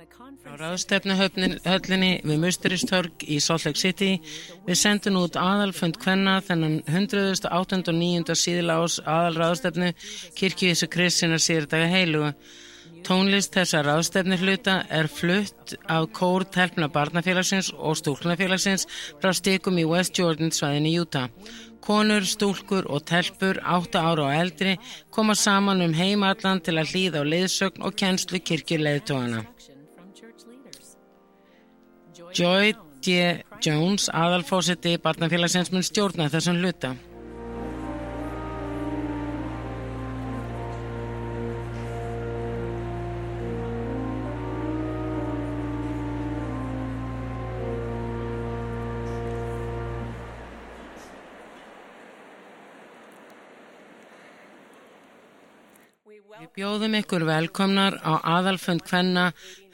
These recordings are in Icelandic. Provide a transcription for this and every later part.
Á ráðstefnuhöllinni við Musteristorg í Salt Lake City við sendum út aðalfund kvenna þennan 108. og 9. síðla árs aðalráðstefnu Kirkju Jesú Krists hinna síðardaga heilugu. Tónlist þessa ráðstefnuhluta flutt af kór telpna barnafélagsins og stúlknafélagsins frá stikum í West Jordan svæðinu Utah. Konur, stúlkur og telpur 8 ára og eldri koma saman heim allan til að hlýða á leiðsögn og kennslu kirkjuleiðtogana. Joy D. Jones, aðalforseti barnafélagsins, mun stjórna þessum hluta. Við bjóðum ykkur velkomnar á aðalfund kvenna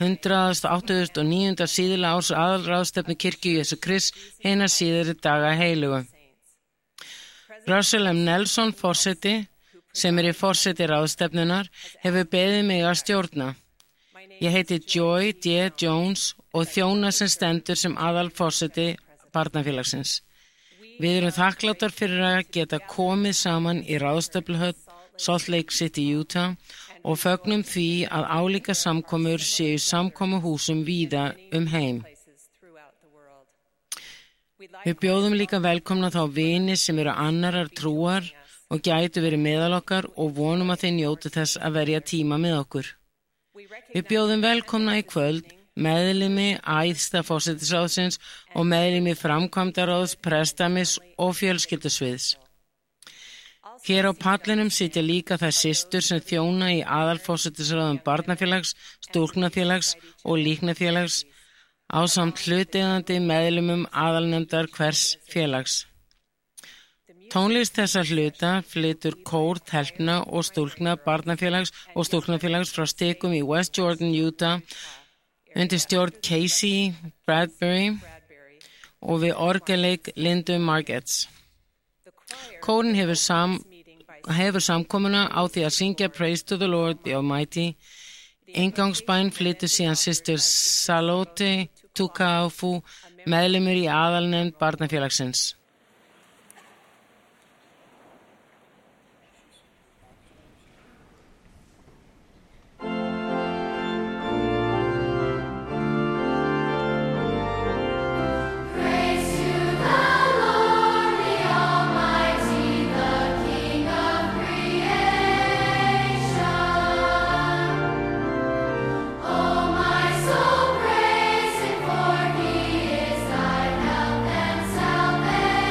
189. síðla árs aðalráðstefnu Kirkju Jesú Krists hinna síðari daga heilugu. Russell M. Nelson, forseti, sem í forseti ráðstefnunar, hefur beðið mig að stjórna. Ég heiti Joy D. Jones og þjóna sem stendur sem aðalforseti barnafélagsins. Við erum þakkláttar fyrir að geta komið saman í ráðstefnuhöll Salt Lake City, Utah og fögnum því að álíka samkomur séu samkomuhúsum víða heim. Við bjóðum líka velkomna þá vini sem eru annarar trúar og gætu verið meðal okkar og vonum að þeir njóti þess að verja tíma með okkur. Við bjóðum velkomna í kvöld meðlimi æðsta forsætisráðsins og meðlimi framkvæmdaráðs, prestamis og fjölskyldusviðs. Hér á pallinum sitja líka þær systur sem þjóna í aðalforsætisráðum barnafélags, stúlknafélags og líknafélags ásamt hlutaðeigandi meðlimum aðalnefndar hvers félags. Tónlist þessa hluta flytur kór telpna og stúlkna barnafélags og stúlknafélags frá stikum í West Jordan, Utah undir stjórn Casey Bradbury og við orgelleik Lindu Margetts. Kórinn hefur samkomuna á því að syngja Praise to the Lord the Almighty. Inngangsbæn flytur síðan systir Salote Tukaufu, meðlimur í aðalnefnd barnafélagsins. Salvation.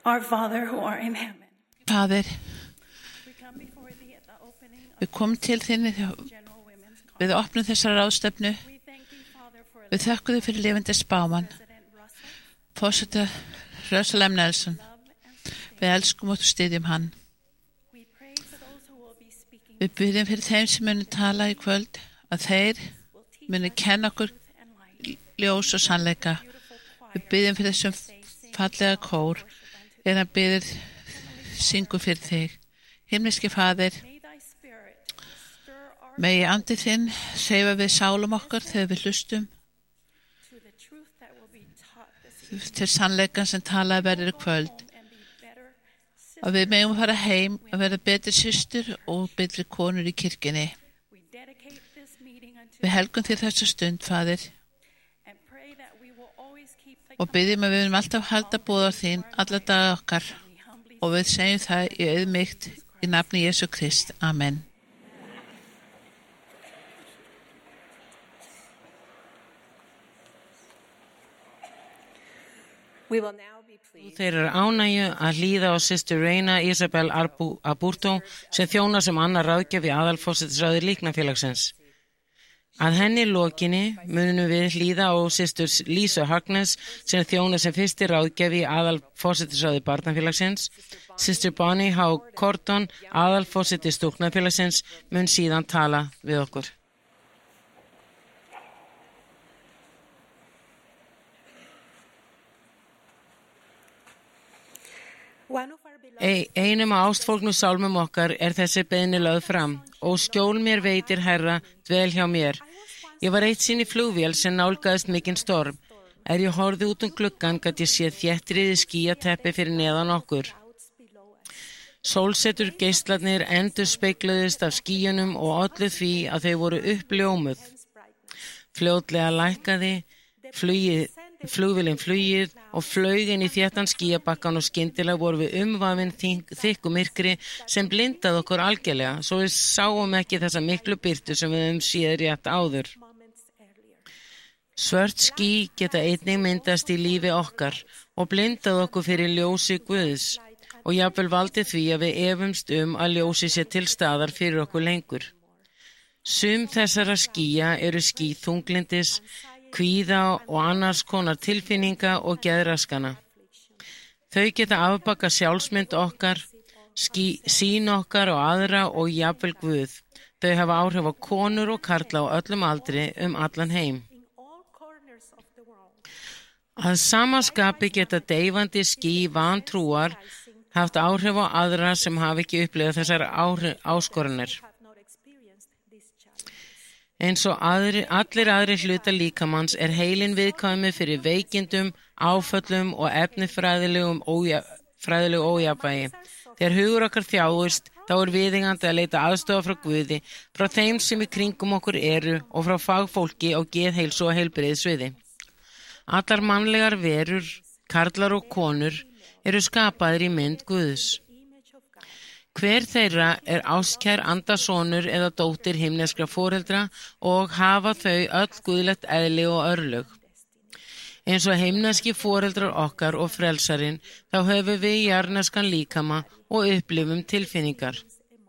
Our Father who art in heaven. Faðir, We come before thee at the opening of við komum til þín General Women's Conference. við opnum þessar ráðstefnu. We thank thee, Father, for Við þökkum þér fyrir lifandi spáman, President Russell, forseta Russell M. Nelson. love and sustain. Við elskum og styðjum hann. We pray for those who will be speaking, Við byrjum fyrir þeim sem munu tala í kvöld að þeir will teach munu kenna okkur truth and light. ljós og sannleika. Beautiful Við choir, byrjum fyrir þessum fallega kór en að byrjum syngu fyrir þig. Himneski Faðir, may thy spirit stir our megi andi þinn hreyfa við sálum okkar þegar við hlustum to the truth that will be taught this til sannleikan sem talað verður í kvöld. evening and be better Og við megum fara heim að verða betri systur og betri konur í kirkjunni. We dedicate this meeting unto Við helgum þér þessa stund, Faðir, and pray that we will always keep the og byggjum að við viljum alltaf halda boðar þín alla daga okkar. we humbly Og við segjum það í auðmýkt í nafni Jesú Krist. Amen. We will now be pleased Þeir eru ánægju að hlýða á systur Reina Isabel Aburto sem þjónar sem annar ráðgjafi aðalforsetisráði líknafélagsins. Að henni lokinni munum við hlýða á systur Lísu Harkness sem þjónar sem fyrsti ráðgjafi aðalforsetisráði barnafélagsins. Systur Bonnie H. Cordon, aðalforseti stúknafélagsins, mun síðan tala við okkur. one of our beloved Einum af ástfólknu sálmum okkar er þessi beiðni lögð fram. Ó skjól mér veitir Herra, dvel hjá mér. Ég var eitt sinn í flugvél sem nálgaðist mikinn storm. Ég horfði út gluggann gat ég séð þéttriði skýjateppi fyrir neðan okkur. Sólsetur geislarnir endurspegluðust af skýjunum og ollu því að þau voru uppljómuð. Fljótlega lækkaði flugvélin flugið og flaug inn í þéttan skýjabakkan og skyndilega voru við umvafin þykku myrkri sem blindaði okkur algjörlega, svo við sáum ekki þessa miklu birtu sem við höfum séð rétt áður. moments earlier. Svört ský geta einnig myndast í lífi okkar og blindað okkur fyrir ljósi Guðs og jafnvel valdið því að við efumst að ljósi sé til staðar fyrir okkur lengur. Sum þessara skýja eru ský þunglindis, kvíða og annars konar tilfinninga og geðraskana. Þau geta afbaka sjálfsmynd okkar, sýn okkar og aðra og jafnvel Guð. Þau hafa áhrif á konur og karla á öllum aldri allan heim. In all corners of the world, Að samaskapi geta deyfandi ský vantrúar haft áhrif á aðra sem hafa ekki upplifað þessar áskoranir. have not experienced this challenge. Eins og allir aðri hluta líkamanns er heilin viðkvæmi fyrir veikindum, áföllum og efnifræðilegu ójafnvægi. Þegar hugur okkar þjáist, þá er viðeigandi að leita aðstoðar frá Guði, frá þeim sem í kringum okkur eru og frá fagfólki á geðheilsu og heilbrigðissviði. Allar mannlegar verur, karlar og konur, eru skapaðir í mynd Guðs. Hver þeirra er ástkær andasonur eða dóttir himneskra foreldra og hafa þau öll guðlegt eðli og örlög. Eins og himneski foreldrar okkar og frelsarinn, þá höfum við jarðneskan líkama og upplifum tilfinningar.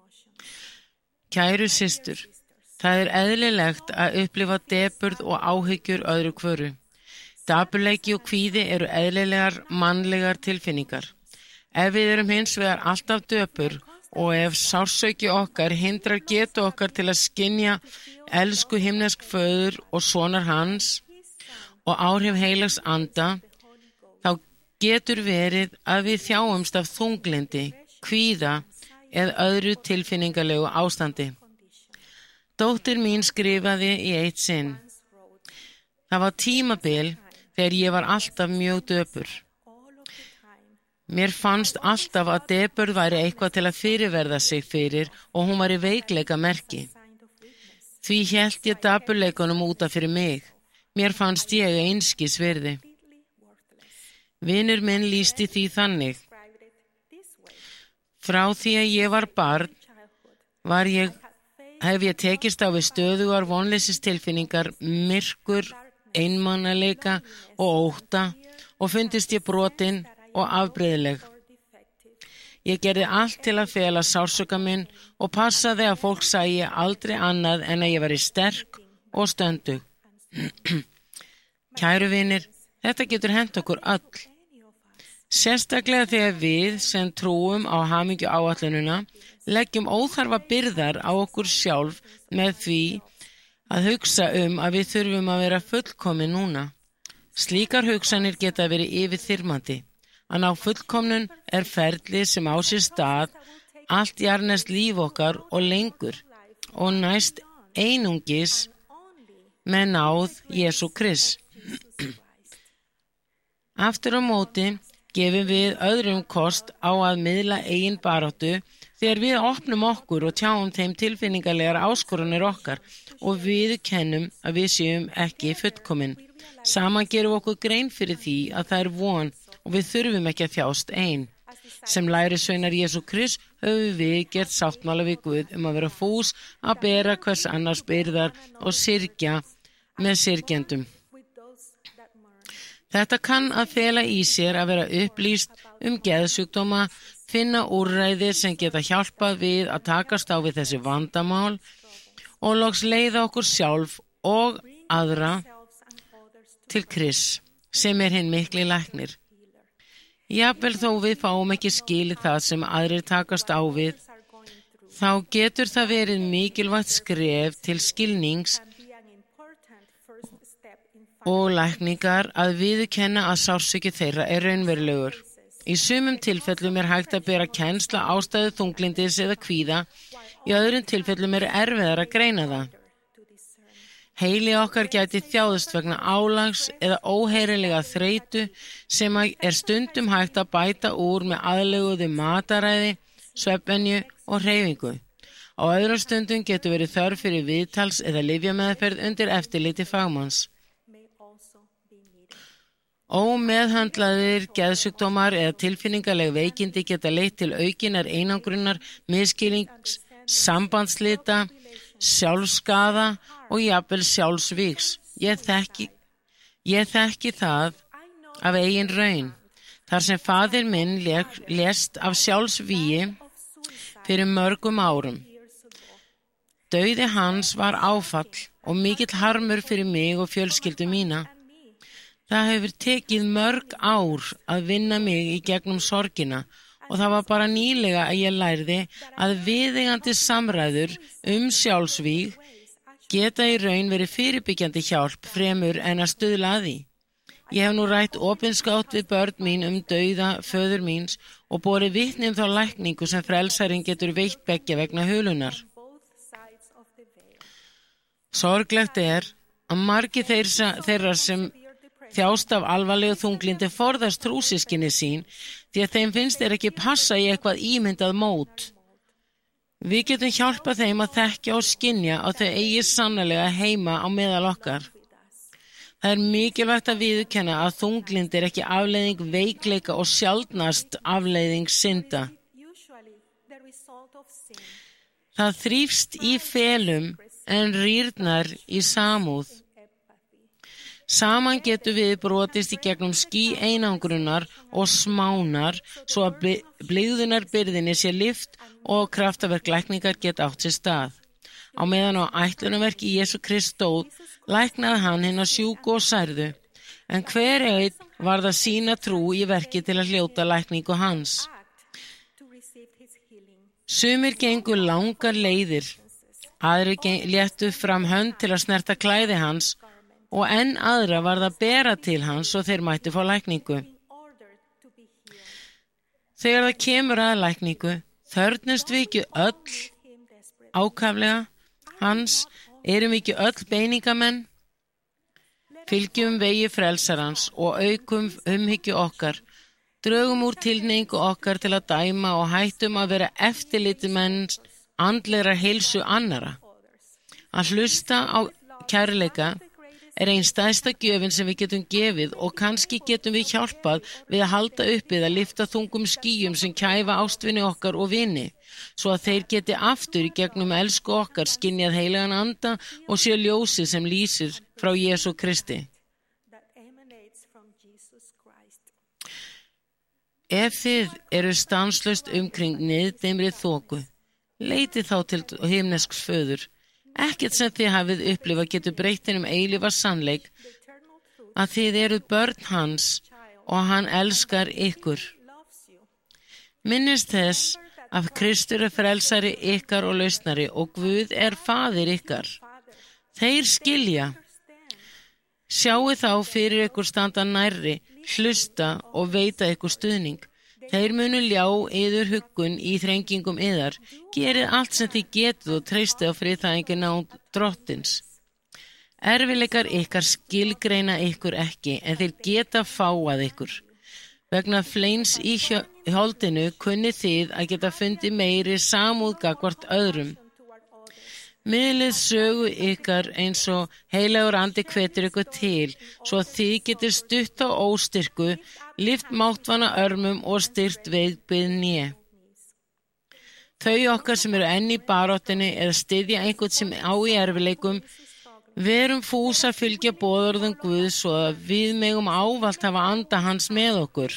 Kæru systur, það er eðlilegt að upplifa depurð og áhyggjur öðru hvoru. Dapurleiki og kvíði eru eðlilegar mannlegar tilfinningar. Ef við erum hins vegar alltaf döpur og ef sársauki okkar hindrar getu okkar til að skynja elsku himnesk föður og sonar hans og áhrif heilags anda, þá getur verið að við þjáumst af þunglindi, kvíða eða öðru tilfinningalegu ástandi. Dóttir mín skrifaði í eitt sinn. Það var tímabil þegar ég var alltaf mjög döpur. Mér fannst alltaf að depurð væri eitthvað til að fyrirverða sig fyrir og hún var í veikleika merki. Því hélt ég dapurleikunum útaf fyrir mig. Mér fannst ég einskis virði. Vinur minn lýsti því þannig. Frá því að ég var barn hef ég tekist á við stöðugar vonleysistilfinningar, myrkur, einmanaleika og ótta og fundist ég brotin og afbrigðileg. Ég gerði allt til að fela sársauka minn og passaði að fólk sæi aldrei annað en að ég væri sterk og stöndug. Kæru vinir, þetta getur hent okkur öll. Sérstaklega þegar við sem trúum á hamingju áætlunina leggjum óþarfa byrðar á okkur sjálf með því að hugsa að við þurfum að vera fullkomin núna. Slíkar hugsanir geta verið yfirþyrmandi. Að ná fullkomnun ferli sem á sér stað allt jarðneskt líf okkar og lengur og næst einungis með náð Jesú Krists. Aftur á móti gefum við öðrum kost á að miðla eigin baráttu þegar við opnum okkur og tjáum þeim tilfinningarlegar áskorunir okkar og viðurkennum að við séum ekki fullkomin. Saman gerum okkur grein fyrir því að það von og við þurfum ekki að þjást ein. Sem lærisveinar Jesú Krists höfum við gert sáttmála við Guð að vera fús að bera hvers annars byrðar og syrgja með syrgjendum. Þetta kann að fela í sér að vera upplýst geðsjúkdóma, finna úrræði sem geta hjálpað við að takast á við þessi vandamál og loks leiða okkur sjálf og aðra til Krists sem hinn mikli læknir. Jafnvel þó við fáum ekki skilið það sem aðrir takast á við, þá getur það verið mikilvægt skref til skilnings og lækningar að viðurkenna að sársauki þeirra raunverulegur. Í sumum tilfellum hægt að bera kennsla ástæðu þunglyndis eða kvíða, í öðrum tilfellum erfiðar að greina það. Heili okkar gæti þjáðst vegna álags eða óheyrilega þreytu sem stundum hægt að bæta úr með aðlöguðu mataræði, svefnvenju og hreyfingu. Á öðrum stundum getur verið þörf fyrir viðtals eða lyfjameðferð undir eftirliti fagmanns. Ómeðhandlaðir geðsjúkdómar eða tilfinningaleg veikindi geta leitt til aukinnar einangrunar, misskilnings, sambandslita, sjálfskaða og jafnvel sjálfsvígs. Ég þekki það af eigin raun. Þar sem faðir minn lést af sjálfsvígi fyrir mörgum árum. Dauði hans var áfall og mikill harmur fyrir mig og fjölskyldu mína. Það hefur tekið mörg ár að vinna mig í gegnum sorgina og það var bara nýlega að ég lærði að viðeigandi samræður sjálfsvíg geta í raun verið fyrirbyggjandi hjálp fremur en að stuðla að því. Ég hef nú rætt opinskátt við börn mín dauða föður míns og borið vitni þá lækningu sem frelsarinn getur veitt beggja vegna hulunar. Sorglegt að margir þeirra sem þjást af alvarlegu þunglyndi forðast trúsystkini sín því að þeim finnst þeir ekki passa í eitthvað ímyndað mót. Við getum hjálpað þeim að þekkja og skynja að þau eigi sannarlega heima á meðal okkar. Það mikilvægt að viðurkenna að þunglyndi ekki afleiðing veikleika og sjaldnast afleiðing synda. Það þrífst í felum en rýrnar í samúð. Saman getum við brotist í gegnum ský einangrunar og smánar svo að blygðunarbyrðinni sé lyft og kraftaverk lækningar geta átt sér stað. Á meðan á ætlunarverki Jesú Krists stóð, læknaði hann hina sjúku og særðu, en hver einn varð að sýna trú í verki til að hljóta lækningu hans. Sumir gengu langar leiðir, aðrir léttu fram hönd til að snerta klæði hans og enn aðra varð að bera til hans og þeir mættu fá lækningu. Þegar það kemur að lækningu, þörfnumst við ekki öll ákaflega hans, erum við ekki öll beiningamenn, fylgjum vegi frelsarans og aukum umhyggju okkar, drögum úr tilhneigingu okkar til að dæma og hættum að vera eftirlitsmenn andlegrar heilsu annarra. Að hlusta á kærleika ein stærsta gjöfin sem við getum gefið og kannski getum við hjálpað við að halda uppið að lyfta þungum skýjum sem kæfa ástvini okkar og vini, svo að þeir geti aftur í gegnum elsku okkar skynjað heilagan anda og sé ljósið sem lýsir frá Jesú Kristi. Ef þið eru stanslaust umkring niðdimmri þoku, leitið þá til himnesks föður. Ekkert sem þið hafið upplifað getur breytt hinum eilífa sannleik að þið eruð börn hans og hann elskar ykkur. Minnist þess að Kristur er frelsari ykkar og lausnari og Guð er faðir ykkar. Þeir skilja. Sjáu þá fyrir ykkur standa nærri, hlusta og veita ykkur stuðning. Þeir munu ljá yður huggun í þrengingum yðar. Gerið allt sem þið getið og treystið á friðþægingu náð drottins. Erfileikar ykkar skilgreina ykkur ekki, en þeir geta fáað ykkur. Vegna fleins í holdinu kunni þið að geta fundið meiri samúð gagnvart öðrum. Miðlið sögu ykkar eins og heilagur andi hvetur ykkur til, svo að þið getur stutt á óstyrku, lyft máttvana örmum og styrt veikbyggð hné. Þau okkar sem eru enn í baráttunni eða styðja einhvern sem á í erfileikum, verum fús að fylgja boðorðum Guðs svo að við megum ávallt hafa anda hans með okkur.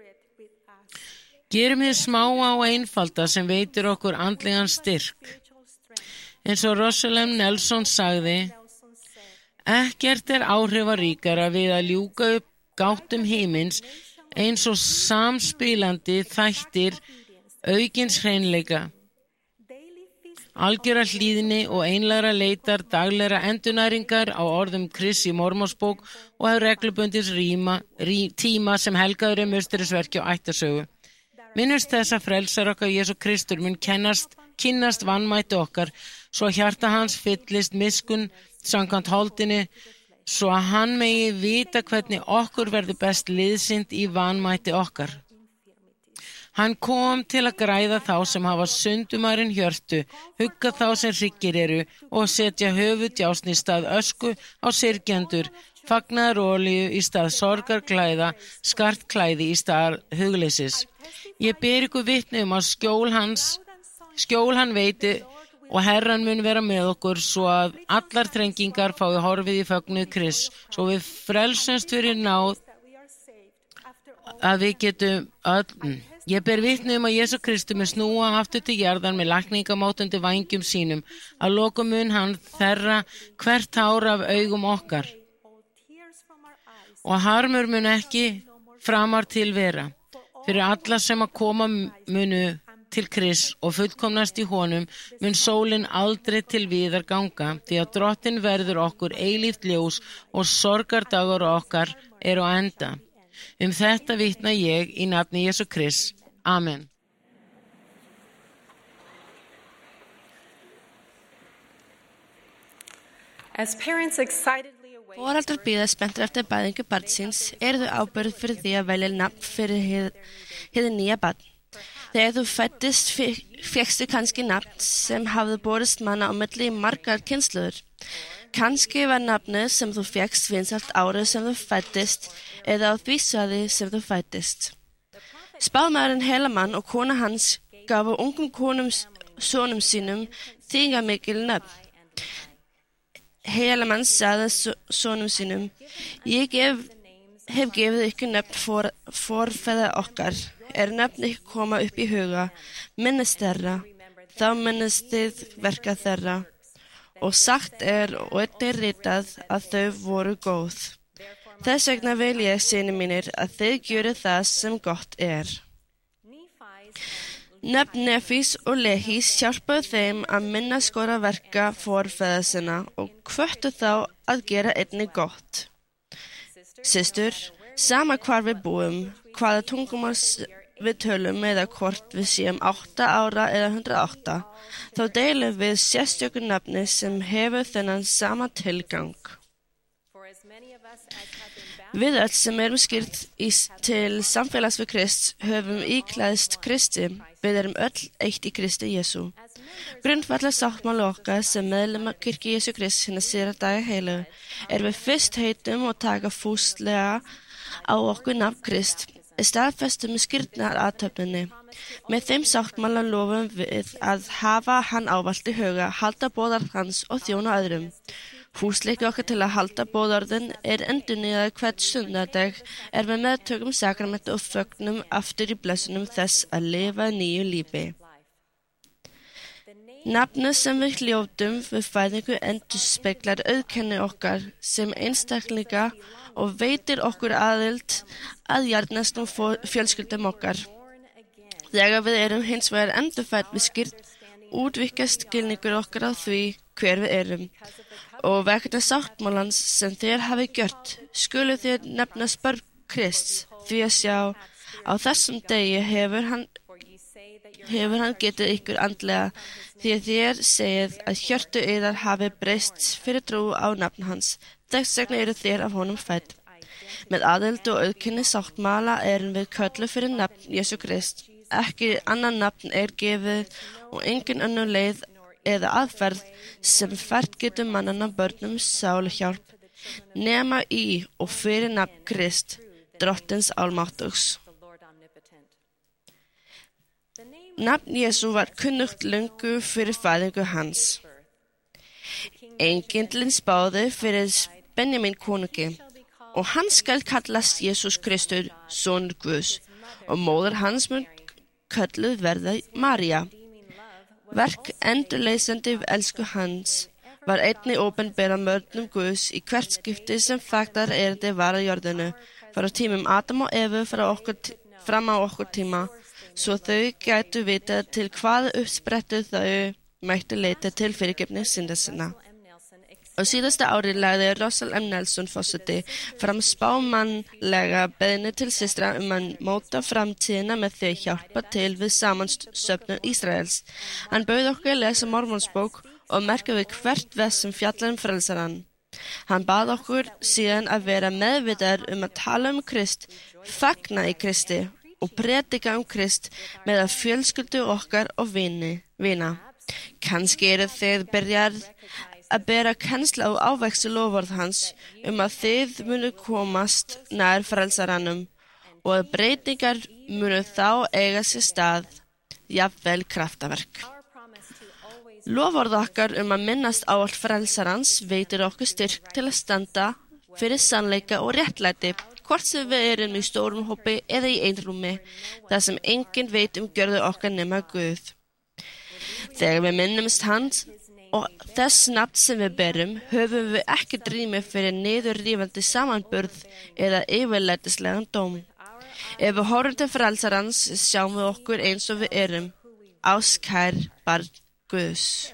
Gerum þið smáa og einfalda sem veitir okkur andlegan styrk. Eins og Rosalem Nelson sagði, ekkert er áhrifaríkara við að ljúka upp gáttum himins eins og samspilandi þættir aukins hreinleika. Algjöra hlýðni og einlægra leitar daglegra endurnæringar á orðum Krists í Mormonsbók og á reglubundins tíma sem helgaður er musterisverki og ættasögu. Minnumst þess að frelsar okkar Jesú Kristur mun kynnast vanmætti okkar, svo að hjarta hans fyllist miskunn samkvæmt holdinni, svo að hann megi vita hvernig okkur verður best liðsynt í vanmætti okkar. Hann kom til að græða þá sem hafa sundumarinn hjörtu, hugga þá sem hryggir eru og setja höfuðdjásn í stað ösku á syrgjendur, fagnaðarolíu í stað sorgarklæða, skartklæði í stað hugleysis. Ég ber ykkur vitni að skjól hann veiti og Herran mun vera með okkur svo að allar þrengingar fái horfið í fögnuð Krists, svo við frelsumst fyrir náð að við getum öll. Ég ber vitni að Jesú Kristur mun snúa aftur til jarðar með lækningamátandi vængjum sínum, að lokum mun hann þerra hvert tár af augum okkar. Og harmur mun ekki framar til vera. Fyrir alla sem að koma munu til Krists og fullkomnast í honum mun sólin aldrei til víðar ganga, því að Drottinn verður okkur eilíft ljós og sorgardagur okkar eru á enda. Þetta vitna ég í nafni Jesú Krists. Amen. As parents excitedly await Foreldrar bíða spenntir eftir bæðingu barnsins, eru þau ábyrgð fyrir því að velja nafn fyrir hið nýja barn. Þegar þú fæddist fékkstu kannski nafn sem hafði borist manna á milli í margar kynslóðir. Kannski var nafnið sem þú fékkst vinsælt árið sem þú fæddist eða á því svæði sem þú fæddist. Spámaðurinn Helaman og kona hans gafu ungum sonum sínum þýðingarmikil nöfn. Helaman sagði sonum sínum, ég hef gefið ykkur nöfn forfeðra okkar. Nöfn ykkur koma upp í huga, minnist þeirra, þá minnist þið verka þeirra. Og sagt og einnig ritað að þau voru góð. Þess vegna vil ég, synir mínir, að þið gjörið það sem gott er. Nöfn Nefís og Lehís hjálpaðu þeim að minna skora verka forfeðra sinna og hvöttu þá að gera einnig gott. Systur, sama hvar við búum, hvaða tungumál við tölum eða hvort við séum 8 ára eða 108, þá deilum við sérstöku nafni sem hefur þennan sama tilgang. Við öll sem erum skýrt til samfélags við Krist höfum íklæðst Kristi, við erum öll eitt í Kristi Jesú. Grundvallar sáttmáli okkar sem meðlimar kirkju Jesú Krist hinna síðara daga heilagu við fyrst heitum og taka fúslega á okkur nafn Krist, staðfestum með skýrnar athöfninni. Með þeim sáttmála lofum við að hafa hann ávallt í huga, halda boðar hans og þjóna öðrum. Húsleiki okkar til að halda boðorðin endurnýjað hvern sunnudag við meðtökum sakramenti og fögnum aftur í blessunum þess að lifa nýju lífi. Nafnið sem við hljótum við fæðingu endurspeglar auðkenni okkar sem einstaklinga og veitir okkur aðild að jarðneskum fjölskyldum okkar. Þegar við erum hins vegar endurfædd við skýrt útvíkkast skilningur okkar á því hver við erum. Og vegna sáttmálans sem þér hafi gjört, skulu þér nefnast börn Krists, því að sjá, á þessum degi hefur hann getið ykkur andlega, því að þér segið að hjörtu yðar hafi breyst fyrir trú á nafn hans. Þess vegna eru þér af honum fædd. Með aðild og auðkenni sáttmála erum við kölluð fyrir nafn Jesú Krist. Ekki annan nafn gefið og engin önnur leið eða aðferð sem fært getur mannanna börnum sáluhjálp, nema í og fyrir nafn Krist, Drottins almáttugs. Nafn Jesú var kunnugt löngu fyrir fæðingu hans. Engillinn spáði fyrir Benjamin konungi, og hann skal kallast Jesús Kristur, sonur Guðs, og móðir hans mun kölluð verða María. Verk endurleysandi elsku hans var einnig opinberað börnum Guðs í hvert skipti sem faktar erindi var á jörðinu, frá tímum Adam og Evu fram á okkur tíma, svo þau gætu vitað til hvaða uppsprettu þau mættu leita til fyrirgefni synda sinna. Á síðasta ári lagði Russell M. Nelson forseti fram spámannlega beiðni til systra að móta framtíðina með því að hjálpa til við samansöfnun Ísraels. Hann bauð okkur að lesa Mormonsbók og merka við hvert vers sem fjallar frelsarann. Hann bað okkur síðan að vera meðvitaðir að tala Krist, fagna í Kristi og predika Krist með að fjölskyldu okkar og vina. Kannski eru þið byrjað að bera kennsla og ávexti loforð hans að þið munu komast nær frelsarannum og að breytingar munu þá eiga sér stað, jafnvel kraftaverk. Loforð okkar að minnast á allt frelsarans veitir okkur styrk til að standa fyrir sannleika og réttlæti, hvort sem við erum í stórum hópi eða í einrúmi, þar sem enginn veit gjörðu okkar nema Guð. Þegar við minnumst hans og þess nafn sem við berum, höfum við ekki rými fyrir niðurrífandi samanburð eða yfirlætislegan dóm. Ef við horfum til frelsarans, sjáum við okkur eins og við erum, áskær barn Guðs.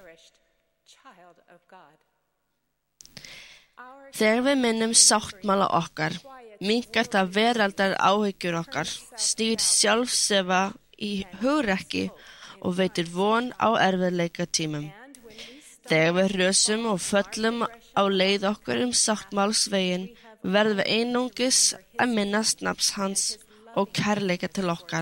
Þegar við minnum sáttmála okkar, minnkar það veraldar áhyggjur okkar, snýr sjálfsefa í hugrekki og veitir von á erfiðleika tímum. Þegar við rösum og föllum á leið okkur sáttmálsveginn, verðum við einungis að minnast nafns hans og kærleika til okkar.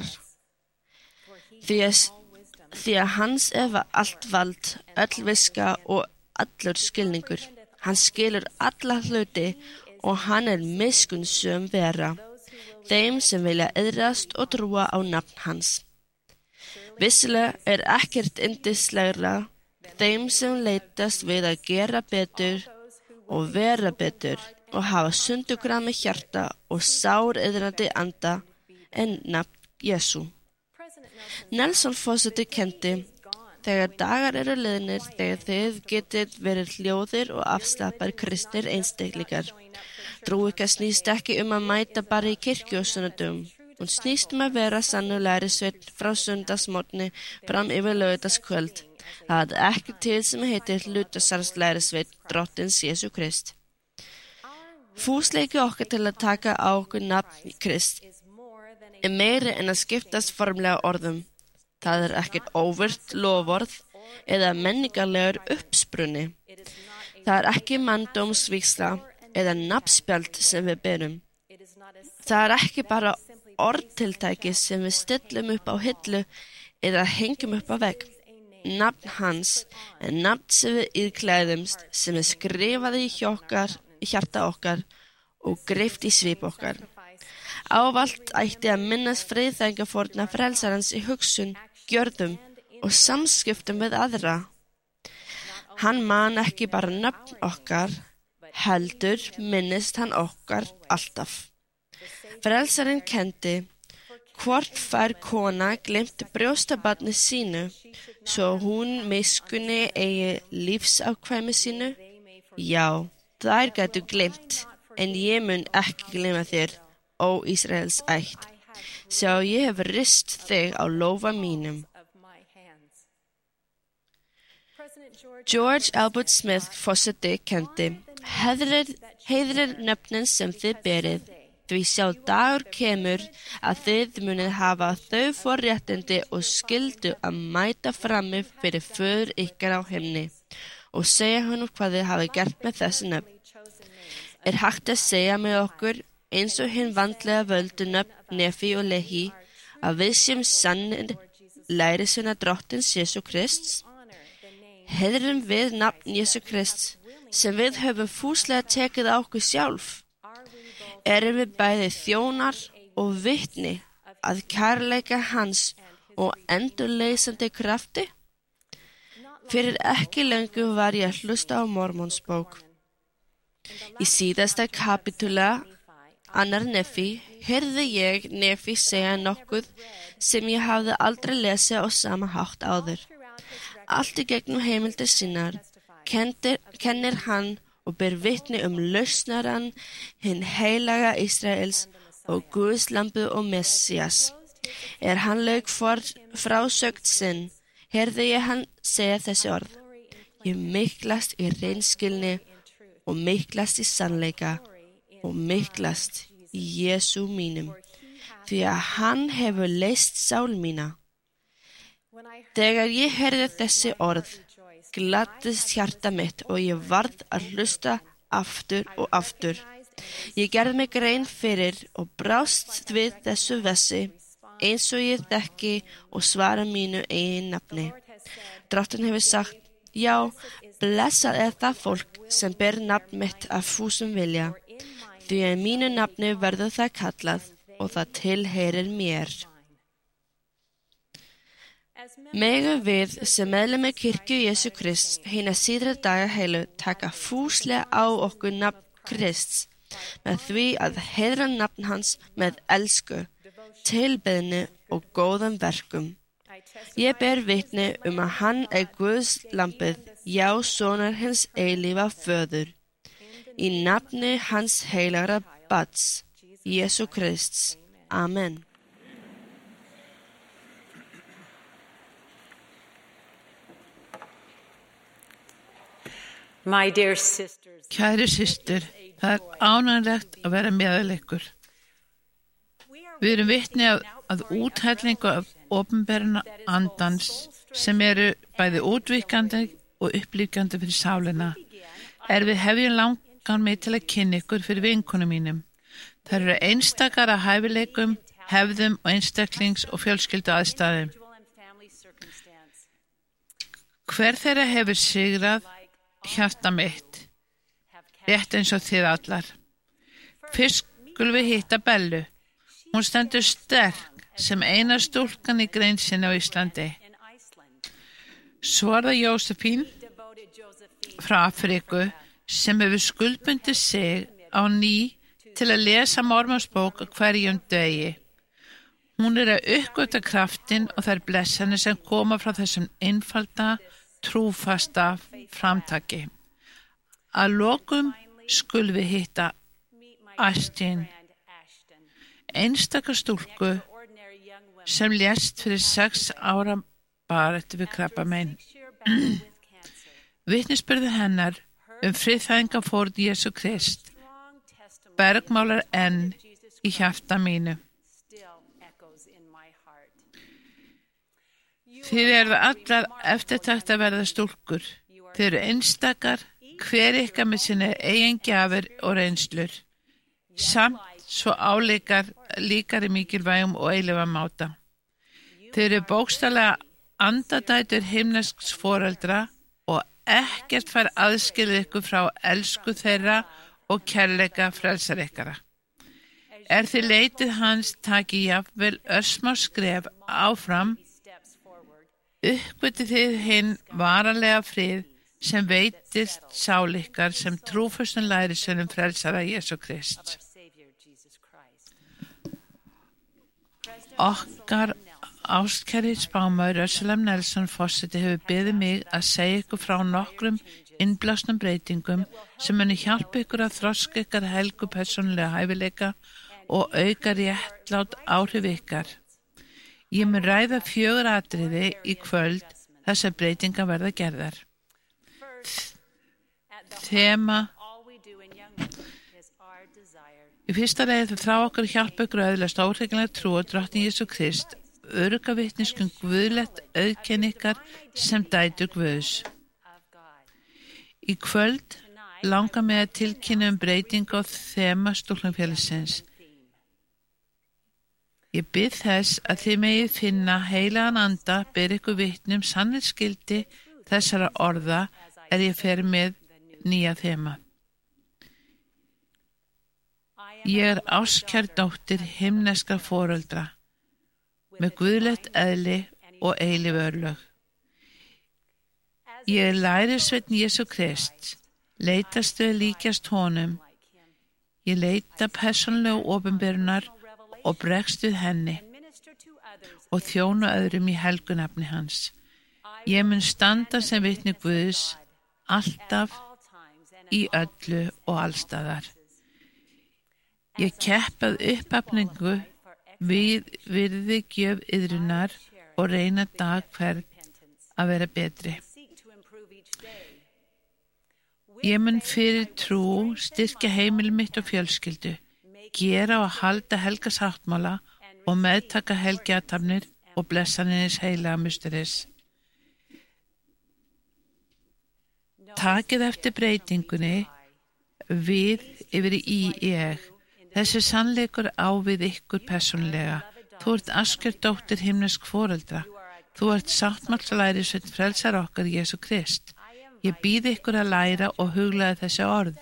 Því að hans allt vald, öll viska og allur skilningur. Hann skilur alla hluti og hann miskunnsöm vera, þeim sem vilja iðrast og trúa á nafn hans. Vissulega ekkert yndislegra þeim sem leitast við að gera betur og vera betur og hafa sundurgrami hjarta og sár iðrandi anda en nafn Jesú. Nelson forseti kenndi: þegar dagar eru liðnir, þegar þið getið verið hljóðir og afslappar kristnir einstaklingar. Trúika snýst ekki að mæta bara í kirkju og sunnudum. Hún snýst að vera sannur lærisveinn frá sundagsmorgni fram yfir laugardagskvöld. Það ekki til sem heitir hlutasarðslærisveinn Drottins Jesú Krist. Fúsleiki okkar til að taka á okkur nafn Krist meiri en að skiptast formlega orðum. Það ekkert óvirt loforð eða menningarlegur uppsprunni. Það ekki manndómsvígsla eða nafnspjald sem við berum. Það ekki bara orðtiltæki sem við stillum upp á hillu eða hengjum upp á vegg. Nafn hans nafn sem við íðklæðumst, sem skrifaði í hjarta okkar og greift í svip okkar. Ávallt ætti að minnast friðþægingafórna frelsarans í hugsun, gjörðum og samskiptum við aðra. Hann man ekki bara nöfn okkar, heldur minnist hann okkar alltaf. Frelsarinn kenndi, hvort fær kona glemt brjóstabarni sínu, svo hún miskunni eigi lífsafkvæmi sínu? Já, þær gætu glemt, en ég mun ekki gleyma þér, ó Ísraels ætt. Sjá, ég hef rist þig á lófa mínum. George Albert Smith forseti kendi, heiðrið nöfnin sem þið berið, því sjá dagur kemur að þið munið hafa þau forréttindi og skyldu að mæta frammi fyrir föður ykkar á himni og segja honum hvað þið hafi gert með þessi nöfn. Er hægt að segja með okkur, eins og hinn vandlega völdu nöfn Nefi og Lehi, að við séum sannir lærisveina drottins Jesú Krists? Heiðrum við nafn Jesú Krists sem við höfum fúslega tekið á okkur sjálf? Erum við bæði þjónar og vitni að kærleika hans og endurleysandi krafti? Fyrir ekki lengu var ég að hlusta á Mormonsbók. Í síðasta kapitúla, annar Nefi, heyrði ég Nefi segja nokkuð sem ég hafði aldrei lesið á sama hátt áður. Allt í gegnum heimildir sínar kennir hann og ber vitni lausnarann, hinn heilaga Ísraels og Guðs lambið og Messias. Hann lauk frásögn sinn, heyrði ég hann segja þessi orð. Ég miklast í reynskilni og miklast í sannleika og miklast í Jesú mínum, því að hann hefur leyst sál mína. Þegar ég heyrði þessi orð, gladdist hjarta mitt og ég varð að hlusta aftur og aftur. Ég gerði mig grein fyrir og brást við þessu vessi, eins og ég þekki og svara mínu eigin nafni. Drottinn hefur sagt, já, blessað er það fólk sem ber nafn mitt af fúsum vilja, því að mínu nafni verður það kallað og það tilheyrir mér. Megum við sem meðlimir kirkju Jesú Krists hina síðri daga heilu taka fúslega á okkur nafn Krists með því að heiðra nafn hans með elsku, tilbeðni og góðum verkum. Ég ber vitni að hann er Guðs lambið, já, sonar hins eilífa föður. Í nafni hans heilagra barns, Jesú Krists. Amen. Kæri systur, það er ánægilegt að vera meðal ykkur. Við erum vitni að úthællingu af opinberuna andans sem eru bæði útvíkandi og upplífgandi fyrir sálina. Við hefjum langan mig til að kynna ykkur fyrir vinkonum mínum. Þær eru einstakar að hæfileikum, hefðum og einstaklings- og fjölskyldu aðstæðum. Hver þeirra hefur sigrað hjarta mitt, rétt eins og þið allar. Fyrst skulum við hitta Bellu. Hún stendur sterk sem eina stúlkan í grein sinni á Íslandi. Svo er það Jósefín frá Afríku sem hefur skuldbundið sig á ný til að lesa Mormonsbók hverjum degi. Hún er að uppgöta kraftinn og þær blessanir sem koma frá þessum einfalda, trúfasta framtaki. Að lokum skulum við hitta Ashton, einstaka stúlku sem lést fyrir 6 ára baráttu við krabbamein. Vitnisburður hennar friðfæðingarfórn Jesú Krist bergmálar enn í hjarta mínu. Þið eru allar eftirtakt að verða stúlkur. Þið eru einstakar, hver ykkar með sinni eigin gjafir og reynslur, samt svo líkar í mikilvægum og eilífum máta. Þið eru bókstaflega andadætur himnesks foreldra og ekkert fær aðskilið ykkur frá elsku þeirra og kærleika frelsar ykkara. Þið leitið hans taki jafnvel örsmá skref áfram, uppgötið þið hinn varanlega frið sem veitist sál ykkar sem trúföstum lærisveinum frelsara Jesú Krist. Okkar ástkæri spámaður Ursula M. Nelson forseti hefur beðið mig að segja ykkur frá nokkrum innblásnum breytingum sem muni hjálpa ykkur að þroska ykkar helgu persónulega hæfileika og auka réttlát áhrif ykkar. Ég mun ræða 4 atriði í kvöld þessar breytingar verða gerðar. Þema. Í fyrsta lagi þau þrá okkur hjálpa ykkur að öðlast óhreikanlega trú á drottni Jesú Krist, örugga vitniskum guðlegt auðkenni ykkar sem dætur Guðs. Í kvöld langar mig að tilkynna breytingu á þema stúlknafélagsins. Ég bið þess að þið megið finna heilagan anda ber ykkur vitni sannleiksgildi þessara orða ég fer með nýja þema. Ég ástkær dóttir himneskra foreldra með guðlegt eðli og eilíf örlög. Ég lærisveinn Jesú Krist, leitast við líkjast honum. Ég leita persónlegu opinberunar og bregst við henni og þjóna öðrum í helgunafni hans. Ég mun standa sem vitni Guðs alltaf, í öllu og allstaðar. Ég keppað upphafningu virði gjöf iðrunar og reyna dag hvern að vera betri. Ég mun fyrir trú styrkja heimili mitt og fjölskyldu, gera og halda helgasáttmála og meðtaka helgiathafnir og blessanins heilaga mysteris. Takið eftir breytingunni við yfir í ég. Þessi sannleikur á við ykkur persónulega. Þú ert ástkær dóttir himnesk foreldra. Þú ert sáttmálalærisveinn frelsara okkar Jesú Krist. Ég býð ykkur að læra og huglaða þessi orð.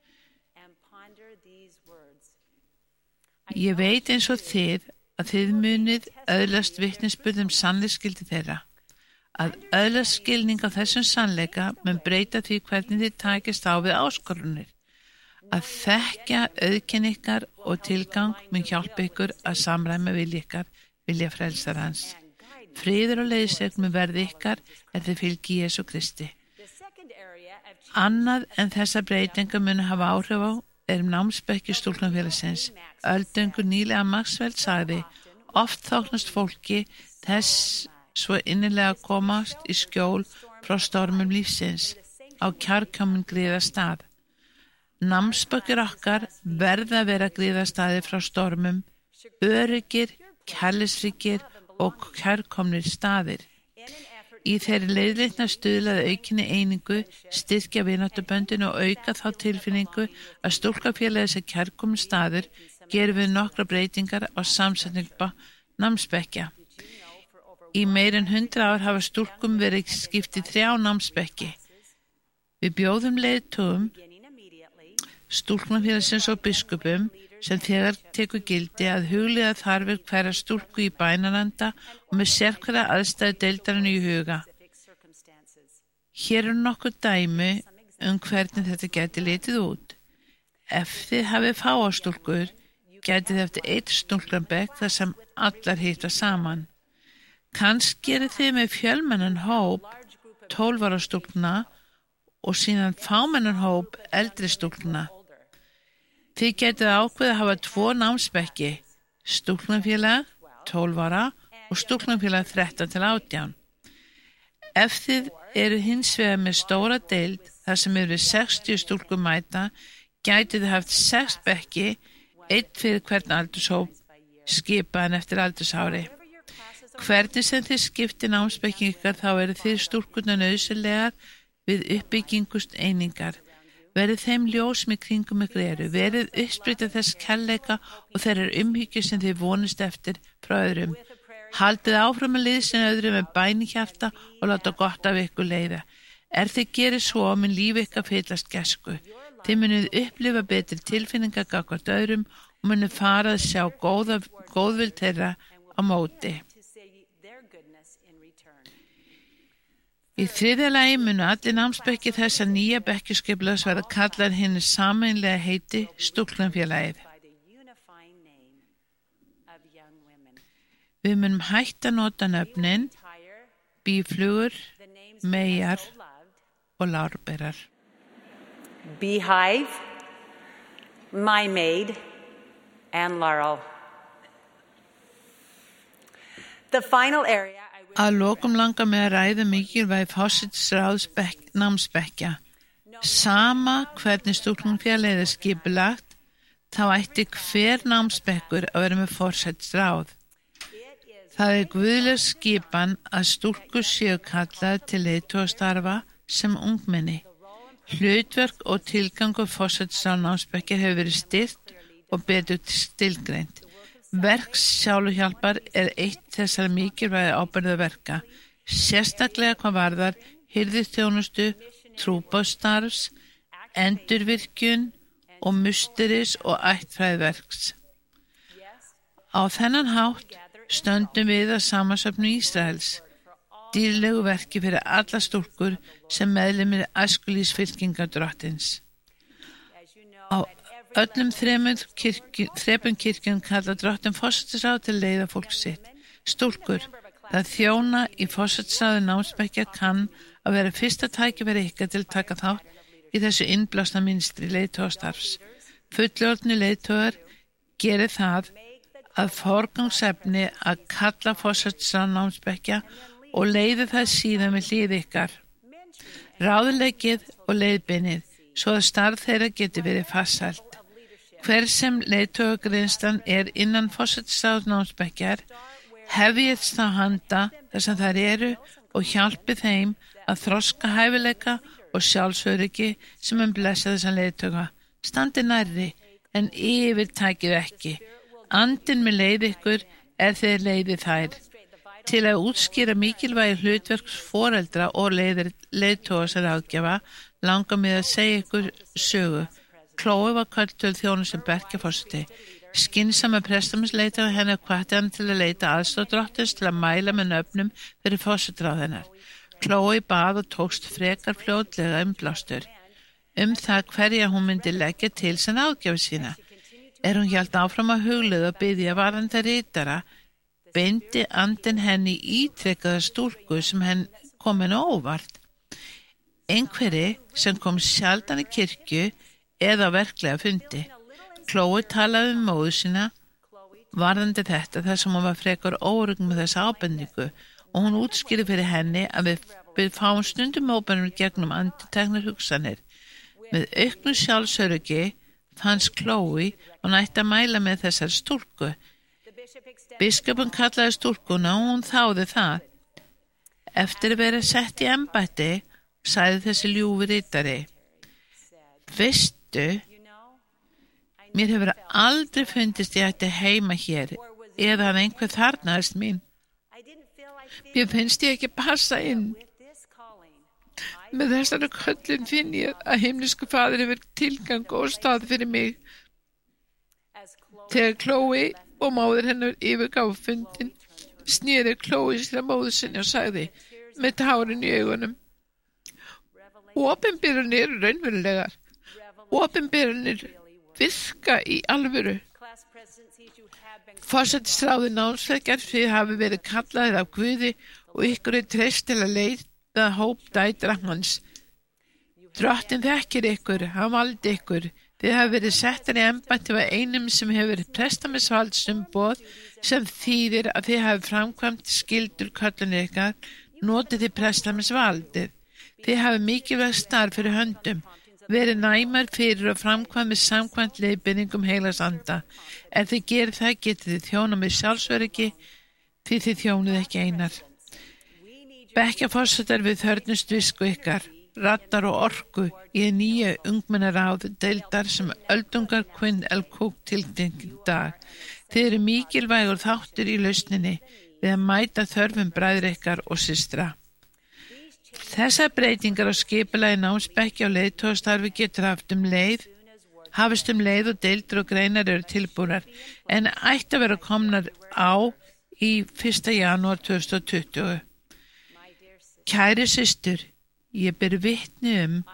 Ég veit eins og að þið munið öðlast vitnisburð sannleiksgildi þeirra. Að öðlast skilning á þessum sannleika mun breyta því hvernig þið takist á við áskorunir. Að þekkja auðkenni ykkar og tilgang mun hjálpa ykkur að samræma vilja frelsarans. Friður og leiðsögn mun verði ykkar þið fylgi Jesú Kristi. Annað en þessa breytinga mun hafa áhrif á námsbekki stúlknafélagsins. Öldungur nýlega Maxwell sagði, oft þóknast fólki þess svo innilega komast í skjól frá stormum lífsins á kærkominn griðastað. Námsbökkir okkar verða að vera griðastaði frá stormum, öryggir, kærleysríkir og kærkomnir staðir. Í þeirri leiðréttna stuðlaði aukinni einingu, styrkja vináttuböndin og auka þá tilfinningu að stúlkafélagið sem kærkominn staður gerum við nokkra breytingar á samsetningu námsbekkja. Í meir en 100 ár hafa stúlkum verið skipt í 3 námsbekki. Við bjóðum leiðtogum stúlknafélagsins og biskupum sem þegar tekur gildi að hugleiða þarfir hverja stúlku í bænaranda og með sérhverja aðstæðu deildarinn í huga. Hér nokkur dæmi hvernig þetta gæti litið út. Ef þið hafið fáa stúlkur, gæti þið eftir 1 stúlknabekk þar sem allar hitta saman. Kannski eru þið með fjölmennan hóp 12 ára stúlkna og síðan fámennan hóp eldri stúlkna. Þið getið ákveðið að hafa 2 námsbekki, stúlknafélag 12 ára og stúlknafélag 13 til 18. Ef þið eru hins vegar með stóra deild þar sem eru 60 stúlkur mæta, gætið þið haft 6 bekki, 1 fyrir hvern aldurshóp, skipaðan eftir aldursári. Hvernig sem þið skipti námsbekki ykkar þá eru þið stúlkurnar nauðsynlegar við uppbyggingust einingar. Verið þeim ljósum í kringum ykkur eru, verið uppspreytað þess kærleika og þeirrar umhyggju sem þið vonist eftir frá öðrum. Haldið áfram að liðsinn öðrum með bæn í hjarta og láta gott af ykkur leiða. Þið gerir svo mun líf ykkar fyllast gæsku. Þið munið upplifa betri tilfinningar gagnvart öðrum og munið fara að sjá góðvild þeirra á móti. Í þriðja lagi munu allir námsbekki þessa nýja bekkjaskipulags verða kallar hinu sameiginlega heiti Stúlknafélagið. Við munum hætta nota nöfnin Býflugur, Meyjar og Lárberar. Beehive, My Maid, and Laurel. The final area Að lokum langar mig að ræða mikilvægi forsætisráðs námsbekkja. Sama hvernig Stúlknafélagið skipulagt, þá ætti hver námsbekkur að vera með forsætisráð. Það guðleg skipan að stúlkur séu kallaðar til leiðtogastarfa sem ungmenni. Hlutverk og tilgangur forsætisráðs námsbekkja hefur verið styrkt og betur skilgreint. Verks sjálfuhjálpar eitt þessara mikilvægi ábyrgðarverka, sérstaklega hvað varðar hirðisþjónustu, trúboðsstarfs, endurvirkjun og musteris og ættfræðiverks. Á þennan hátt stöndum við að samansöfnu Ísraels, dýrlegu verki fyrir alla stúlkur sem meðlimir æskulýðsfylkingar drottins. Á öllum þrepum kirkjum kalla drottin forsætisráð til leiða fólk sitt. Stúlkur, það þjóna í forsætisráði námsbekkja kann að vera fyrsta tækifæri ykkar til að taka þátt í þessu innblásna mynstri leiðtogastarfs. Fullorðnu leiðtogar gerir það að forgangsefni að kalla forsætisráð námsbekkja og leiði það síðan við hlið ykkar. Ráðleggið og leiðbeinið svo að starf þeirra geti verið farsælt. Hver sem leiðtogagreiðslan innan forsætisráðs námsbekkjar, hefjist þá handa þar sem þær eru og hjálpi þeim að þroska hæfileika og sjálfsöryggi sem blessa þessan leiðtoga. Standi nærri en yfirtækið ekki. Andinn með leið ykkur þeir leiði þær. Til að útskýra mikilvægi hlutverks foreldra og leiðtoga sem ráðgjafa langar mig að segja ykkur sögu. Chloe var kölluð til þjónu sem bekkjaforseti. Skynsama prestamisleitar hennar hvatti hann til að leita aðstoð drottins til að mæla með nöfnum fyrir forsetaráð hennar. Chloe bað og tókst frekar fljótlega blástur það hverja hún myndi leggja til sem ráðgjafi sína. Hún hélt áfram að hugleiða og biðja varðandi ritara, beindi andinn henni ítrekkaða stúlku sem kom henni óvart. Einhverri sem kom sjaldan í kirkju eða verklega fundi. Chloe talaði móður sína varðandi þetta þar sem hún var frekar órugg með þessa ábendingu og hún útskýrði fyrir henni að við fáum stundum óbennum gegnum anditeknar hugsanir. Með auknu sjálfsöryggi fannst Chloe og ætti að mæla með þessari stúlku. Biskupinn kallaði stúlkuna og hún þáði það. Eftir að vera sett í embætti sagði þessi ljúfi ritari: Veistu, mér hefur aldrei fundist ég ætti heima hér eða að einhver þarnaðist mín. Mér finnst ég ekki passa inn. Með þessari köllun finn ég að himnesku faðir hefur tilgang og stað fyrir mig. Þegar Chloe og móðir hennar yfirgáfu fundin, sneri Chloe sér að móður sinni og sagði með tárin í augunum: Opinberunir eru raunverulegar. Opinberunir virka í alvöru. Forsætisráði námsbekkjar hafi verið kallaðir af Guði og ykkur treyst til að leita hóp dætra hans. Drottinn þekkir ykkur, hann valdi ykkur. Þið hafi verið settar í embætti af einum sem hefur verið prestamisvaldsumboð, sem þýðir að þið hafi framkvæmt skyldur köllunir ykkar, notið þið prestamisvaldið. Þið hafi mikilvægt starf fyrir höndum, verið næmar fyrir og framkvæmt með samkvæmt leiðbeiningum heilags anda. Ef þið gerir það getið þið þjóna með sjálfsöryggi því þið þjónið ekki einar. Bekkjaforsetar við þörfnust visku ykkar, rattar og orku í nýja ungmennaráð deildar sem öldungar Quinn L. Cook tiltekinn dag. Þið eru mikilvægur þáttur í lausninni við að mæta þörfum bræður ykkar og systra. Þessar breytingar á skipulagi námsbekkja og leiðtogastarfi getur hafist leið og deildir og greinar eru tilbúnar en ætti að vera komnar á í 1. janúar 2020. Kæri systur, ég ber vitni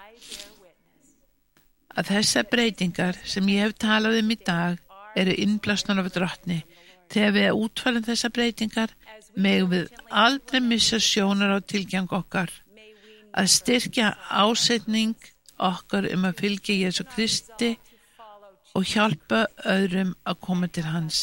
að þessar breytingar sem ég hef talað í dag eru innblásnar af Drottni. Þegar við útfælum þessar breytingar, megum við aldrei missa sjónar á tilgang okkar, að styrkja ásetning okkar að fylgja Jesú Kristi og hjálpa öðrum að koma til hans.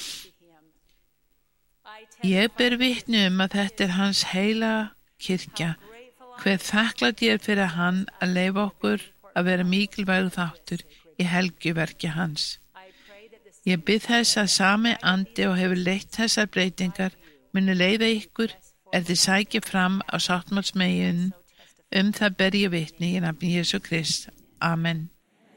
Ég ber vitni að þetta hans heila kirkja. Hver þakklátt ég fyrir hann að leyfa okkur að vera mikilvægur þáttur í helgiverki hans. Ég bið þess að sami andi og hefur leitt þessar breytingar muni leiða ykkur þið sækja fram á sáttmálsmegin. Það ber ég vitni í nafni Jesú Krist. Amen.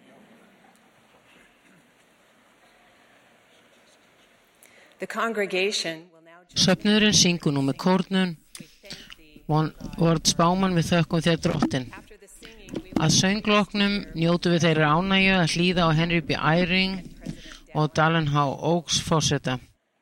Söfnuðurinn syngur nú með kórnum Vort spáman við þökkum þér Drottin. Að söngloknum njótu við þeirra ánægju að hlýða á Henry B. Eyring og Dallin H. Oaks forseta.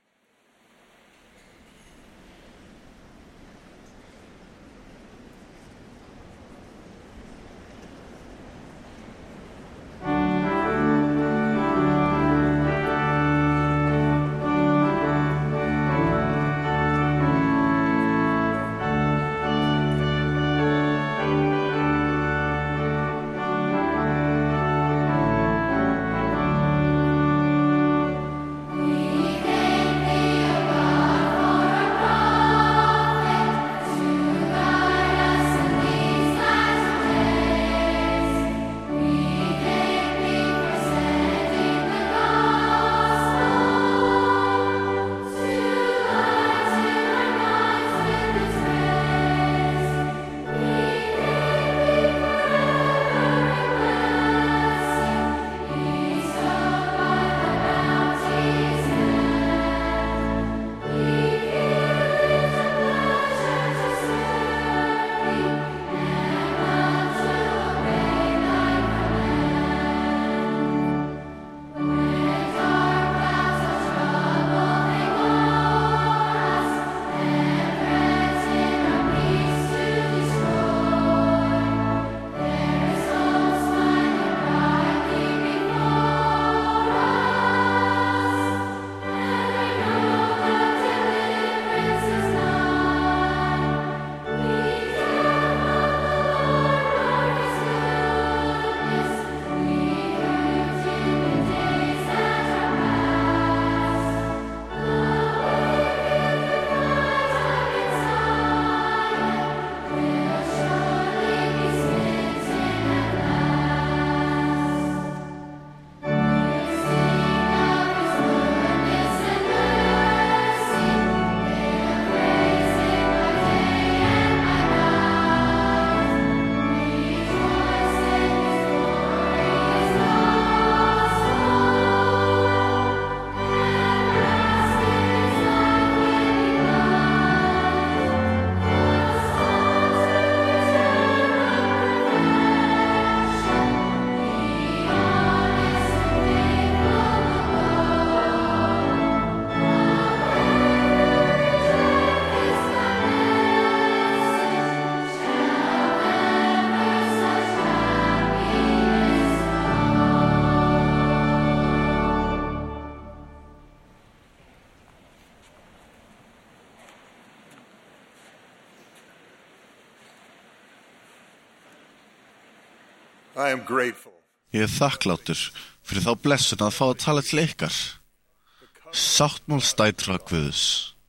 Ég þakklátur fyrir þá blessun að fá að tala til ykkar. Sáttmálsdætra Guðs.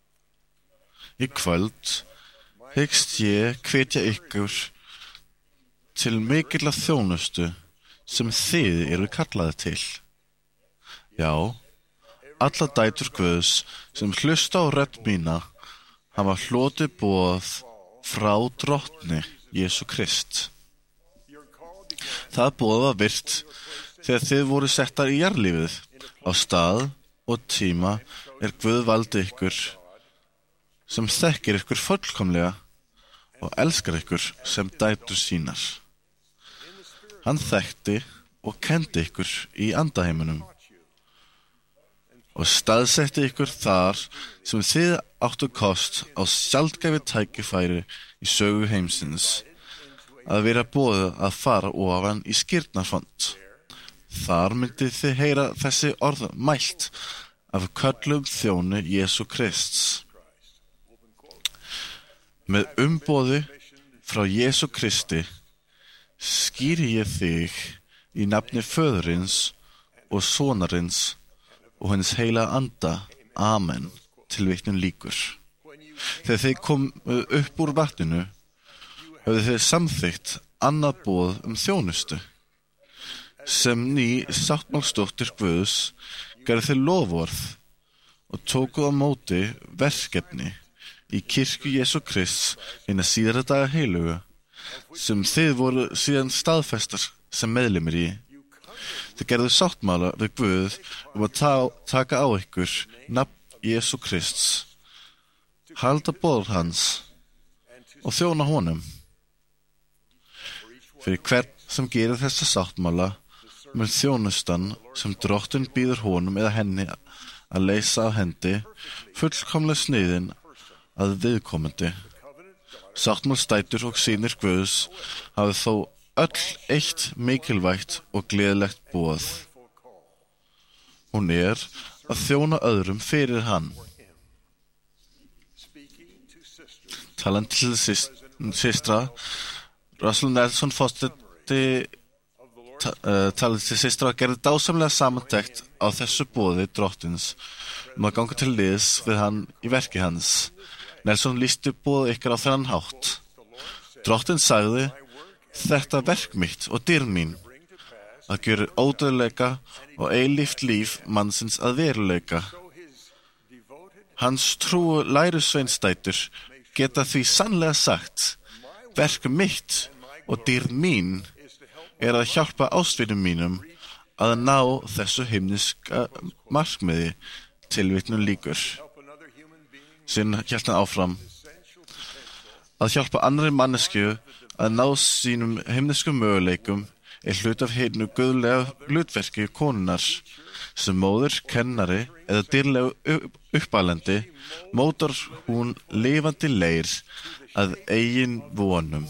Í kvöld hyggst ég hvetja ykkur til mikilla þjónustu sem þið eru kallaði til. Já, alla dætur Guðs sem hlusta á rödd mína hafa hlotið boð frá Drottni Jesú Krist. Það boð var virt þegar þið voru settar í jarðlífið. Á stað og tíma Guð valdi ykkur sem þekkir ykkur fullkomlega og elskar ykkur sem dætur sínar. Hann þekkti og kenndi ykkur í andaheiminum og staðsetti ykkur þar sem þið áttu kost á sjaldgæfi tækifæri í sögu heimsins, að vera boðið að fara ofan í skírnarfond. Þar myndið þið heyra þessi orð mælt af köllum þjóni Jesú Krists. Með umboði frá Jesú Kristi skýri ég þig í nafni Föðurins og Sonarins og hins heila anda. Amen. Tilvitnun lýkur. Þegar þið komu upp úr vatninu, höfðu þið samþykkt annað boð þjónustu. Sem ný sáttmálsdóttir Guðs gerðu þið loforð og tókuð á móti verkefni í kirkju Jesú Krists hina síðari daga heilugu, sem þið voru síðan staðfestar sem meðlimir í. Þið gerðu sáttmála við Guð að taka á ykkur nafn Jesú Krists, halda boð hans og þjóna honum. Fyrir hvern sem gerir þessa sáttmála mun þjónustan sem drottinn býður honum eða henni að leysa af hendi fullkomlega sniðin að viðkomandi. Sáttmálsdætur og synir Guðs hafi þó öll eitt mikilvægt og gleðilegt boð. Hún að þjóna öðrum fyrir hann. Talandi til systra, Russell Nelson fórseti talaði til systra og gerði dásamlega samantekt á þessu boði drottins að ganga til liðs við hann í verki hans. Nelson lýsti boð ykkar á þennan hátt. Drottinn sagði: þetta verk mitt og dýrð mín, að gera ódauðleika og eilíft líf mannsins að veruleika. Hans trúu lærisveinsdætur geta því sannlega sagt: verk mitt og dýrð mín að hjálpa ástvinum mínum að ná þessu himniska markmiði. Tilvitnun lýkur. Síðan hélt hann áfram: að hjálpa annarri mannesku að ná sínum himneskum möguleikum hlut af hinu guðlega hlutverki konunnar. Sem móðir, kennari eða dýrlegu uppalandi mótar hún lifandi leir að eigin vonum.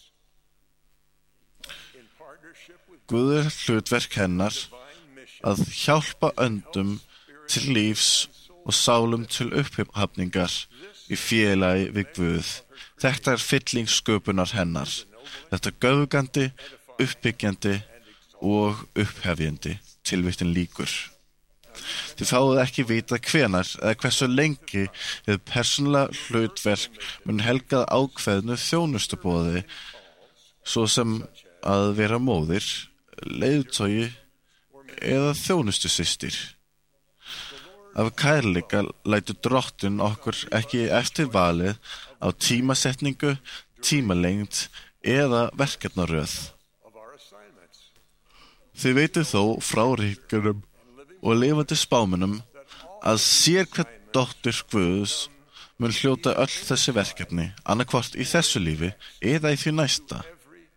Guð hlutverk hennar að hjálpa öndum til lífs og sálum til upphafningar í félagi við Guð. Þetta fylling sköpunar hennar. Þetta göfugandi, uppbyggjandi og upphefjandi. Tilvitnun lýkur. Þið fáið ekki vita hvenar eða hversu lengi hið persónulega hlutverk mun helgað ákveðnu þjónustuboði, svo sem að vera móðir, leiðtogi eða þjónustusystir. Af kærleika lætur drottinn okkur ekki eftir valið á tímasetningu, tímalengd eða verkefnaröð. Þið veitir þó frá ríkurum og lifandi spámunum að sérhver dóttir Guðs mun hljóta öll þessi verkefni, annarkvort í þessu lífi eða í því næsta.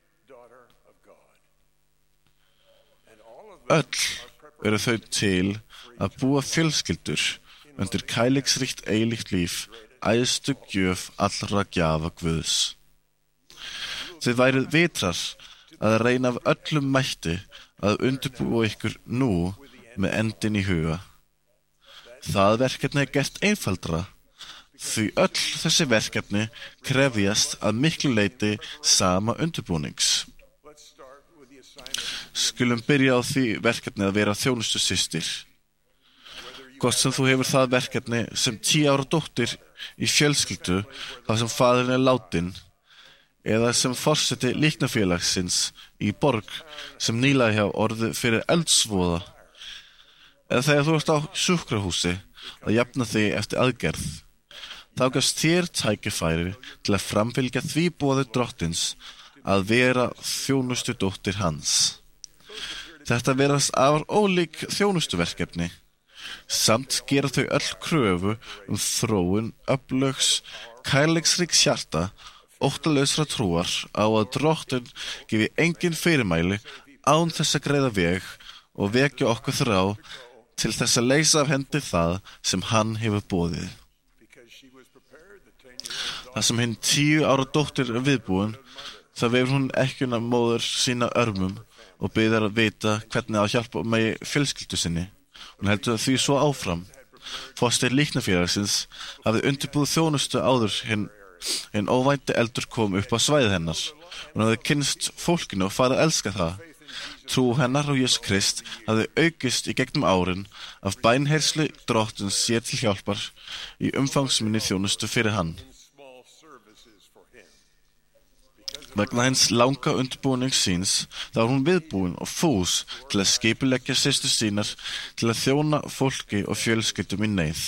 Öll eru þau til að búa fjölskyldur undir kærleiksríkt eilíft líf, æðstu gjöf allra gjafa Guðs. Þið værið vitrar að reyna af öllum mætti að undirbúa ykkur nú með endin í huga. Það verkefni gert einfaldra, því öll þessi verkefni krefjast að miklu leyti sama undirbúnings. Skulum byrja á því verkefni að vera þjónustusystir. Hvort sem þú hefur það verkefni sem 10 ára dóttir í fjölskyldu þar sem faðirinn látinn, eða sem forseti líknafélagsins í borg sem nýlega hjá orði fyrir eldsvoða, eða þegar þú ert á sjúkrahúsi að jafna þig eftir aðgerð. Þá gafst þér tækifæri til að framfylgja því boði drottins að vera þjónustudóttir hans. Þetta verast afar ólík þjónustuverkefni. Samt gera þau öll kröfu þróun öflugs, kærleiksríks hjarta, óttalausra trúar á að drottinn gefi engin fyrirmæli án þess að greiða veg og vekja okkur þrá til þess að leysa af hendi það sem hann hefur boðið. Það sem hinn 10 ára dóttir er viðbúin, þá vefur hún ekkjuna móður sína örmum og biður að vita hvernig að hjálpa megi fjölskyldu sinni. Hún heldur því svo áfram. Foster líknafélagsins hafði undirbúið þjónustu áður hinn óvænti eldur kom upp á svæði hennar. Hún hafði kynnst fólkinu og farið að elska það. Trú hennar á Jesú Krist hafði aukist í gegnum árin af bænheyrslu Drottins sér til hjálpar í umfangsminni þjónustu fyrir hann. Vegna hins langa undirbúnings síns þá var hún viðbúin og fús til að skipuleggja systur sínar til að þjóna fólki og fjölskyldum í neyð.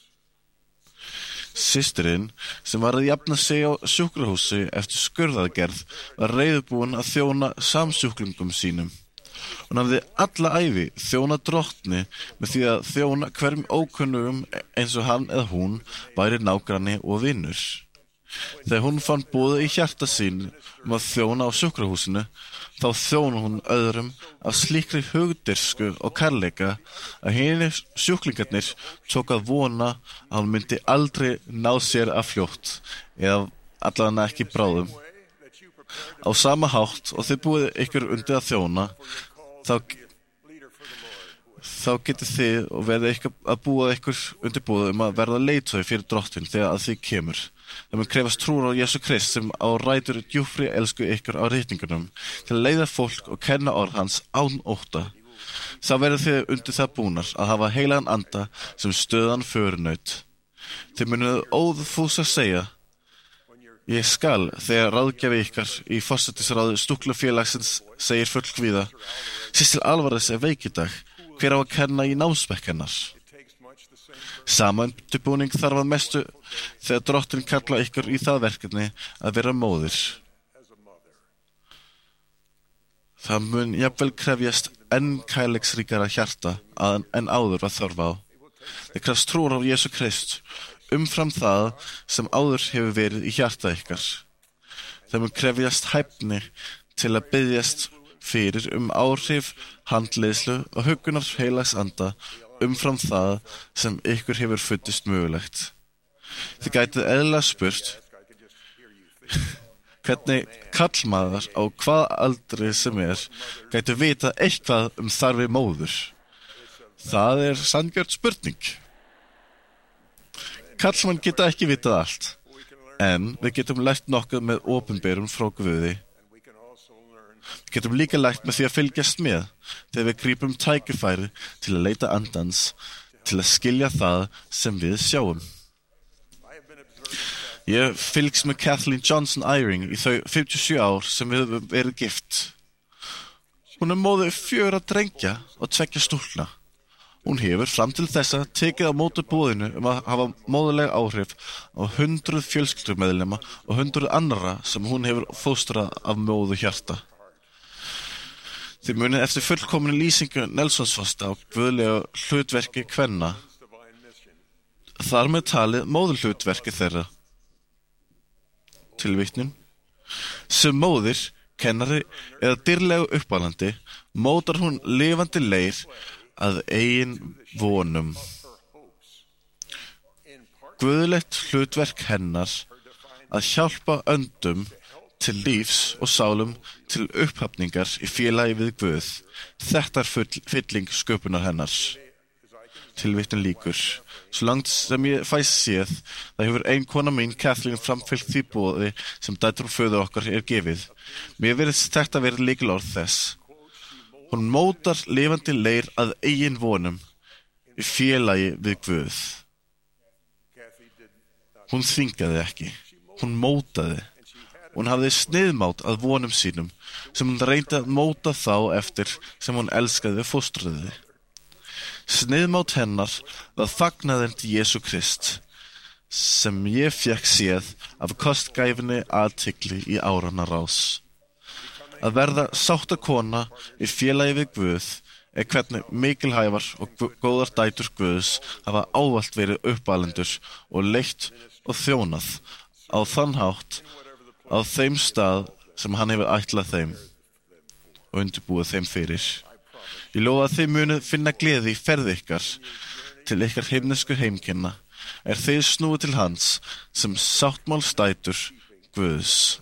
Systirinn, sem var að jafna sig á sjúkrahúsi eftir skurðaðgerð, var reiðubúin að þjóna samsjúklingum sínum. Hún hafði alla ævi þjónað Drottni með því að þjóna hverjum ókunnugum eins og hann eða hún væri nágranni og vinur. Þegar hún fann boðið í hjarta sín að þjóna á sjúkrahúsinu, þá þjóna hún öðrum af slíkri hugdirsku og kærleika að hinir sjúklingarnir tók að vona að hún myndi aldrei ná sér af fljótt, eða allavega ekki bráðum. Á sama hátt og þið búið ykkur undir að þjóna, þá getið þið og verðið ykkur að búa ykkur undirbúið að verða leiðtogi fyrir Drottin þegar að þið kemur. Það mun krefast trúr á Jesú Krist sem á rætur djúpri elsku ykkur á ritningunum til að leiða fólk og kenna orð hans án ótta. Þá verður þið undir það búnar að hafa heilagan anda sem stöðan förunaut. Þið munuð óðfús að segja: Ég skal, þegar ráðgjafi ykkar í forsætisráði Stúklufélagsins segir fullkvíða: Systir Alvarez er veik í dag, hver á að kenna í námsbekk hennar? Sama undirbúning þarf að mestu þegar Drottin kalla ykkur í það verkefni að vera móðir. Það mun jafnvel krefjast enn kærleiksríkara hjarta en áður var þörf á. Það krefst trúr á Jesú Krist umfram það sem áður hefur verið í hjarta ykkar. Það mun krefjast hæfni til að biðjast fyrir áhrif, handleiðslu og huggunar heilags anda umfram það sem ykkur hefur fundist mögulegt. Þið gætið eðlilega spurt hvernig karlmaður á hvað aldri sem gætu vita eitthvað þarfi móður. Það er sanngjörn spurning. Karlmann geta ekki vitað allt, en við getum lært nokkuð með opinberum frá Guði. Við getum líka lært með því að fylgjast með þegar við grípum tækifæri til að leita andans, til að skilja það sem við sjáum. Ég fylgst með Kathleen Johnson Eyring í þau 57 ár sem við höfum verið gift. Hún er móðir 4 drengja og 2 stúlkna. Hún hefur fram til þessa tekið á móti boðinu að hafa móðulega áhrif á 100 fjölskyldumeðlima og 100 annarra sem hún hefur fóstrað af móðu hjarta. Þið munið eftir fullkominu lýsingu Nelsonsfosta á guðlega hlutverki kvenna. Þar með talið móðurhlutverki þeirra. Tilvitnun: Sem móðir, kennari eða dýrlegu uppálandi mótar hún lifandi leir að eigin vonum. Guðlegt hlutverk hennar að hjálpa öndum til lífs og sálum til upphafningar í félagi við Guð. Þetta er fylling sköpunar hennar. Tilvitnun lýkur. Svo langt sem ég fæst séð, það hefur ein kona mín, Kathleen, framfylgt því boði sem dætur og föður okkar er gefið. Mér virðist þetta verið lykilorð þess. Hún mótar lifandi leir að eigin vonum í félagi við Guð. Hún þvingaði ekki, hún mótaði. Hún hafði sniðmát að vonum sínum sem hún reyndi að móta þá eftir sem hún elskaði fóstruði. Sniðmát hennar var fagnaðend Jesú Krist sem ég fékk séð af kostgæfinni athygli í áranna rás. Að verða sáttakona í félagi við Guð er hvernig mikilhæfar og góðar dætur Guðs hafa ávallt verið uppalendur og leitt og þjónað á þann hátt á þeim stað sem hann hefur ætlað þeim og undirbúið þeim fyrir. Ég lofa að þið munið finna gleði í ferð ykkar til ykkar himnesku heimkynna, þið snúið til hans sem sáttmálsdætur Guðs.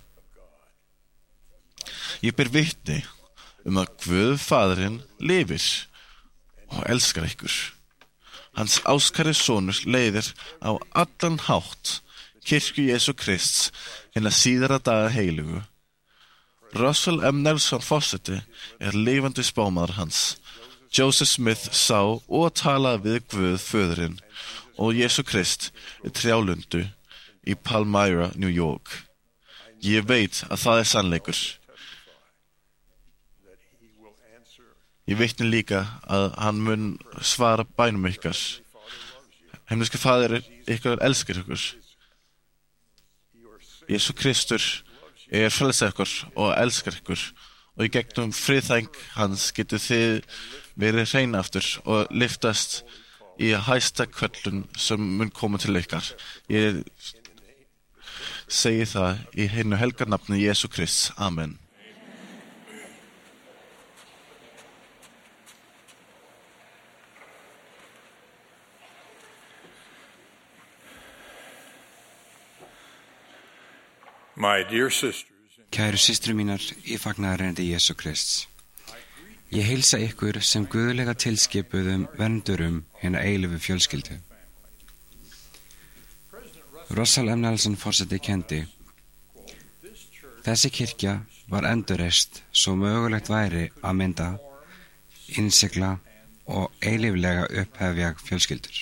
Ég ber vitni að Guð Faðirinn lifir og elskar ykkur. Hans áskæri sonur leiðir á allan hátt kirkju Jesú Krists hinna síðara daga heilugu. Russell M. Nelson forseti lifandi spámaður hans. Joseph Smith sá og talaði við Guð Föðurinn og Jesú Krist í trjálundu í Palmyra, New York. Ég veit að það sannleikur. Ég vitni líka að hann mun svara bænum ykkar. Himneski Faðir ykkar elskar ykkur. Jesú Kristur frelsar ykkur og elskar ykkur, og í gegnum friðþæng hans getur þið verið hrein aftur og lyftast í hæsta köllun sem mun koma til ykkar. Ég segi það í hinu helga nafni Jesú Krists. Amen. Kæru systur mínar í fagnaðarerindi Jesú Krists. Ég heilsa ykkur sem guðlega tilskipuðum verndurum hinna eilífu fjölskyldu. Russell M. Nelson forseti kenndi: Þessi kirkja var endurreist svo mögulegt væri að mynda, innsigla og eilíflega upphefja fjölskyldur.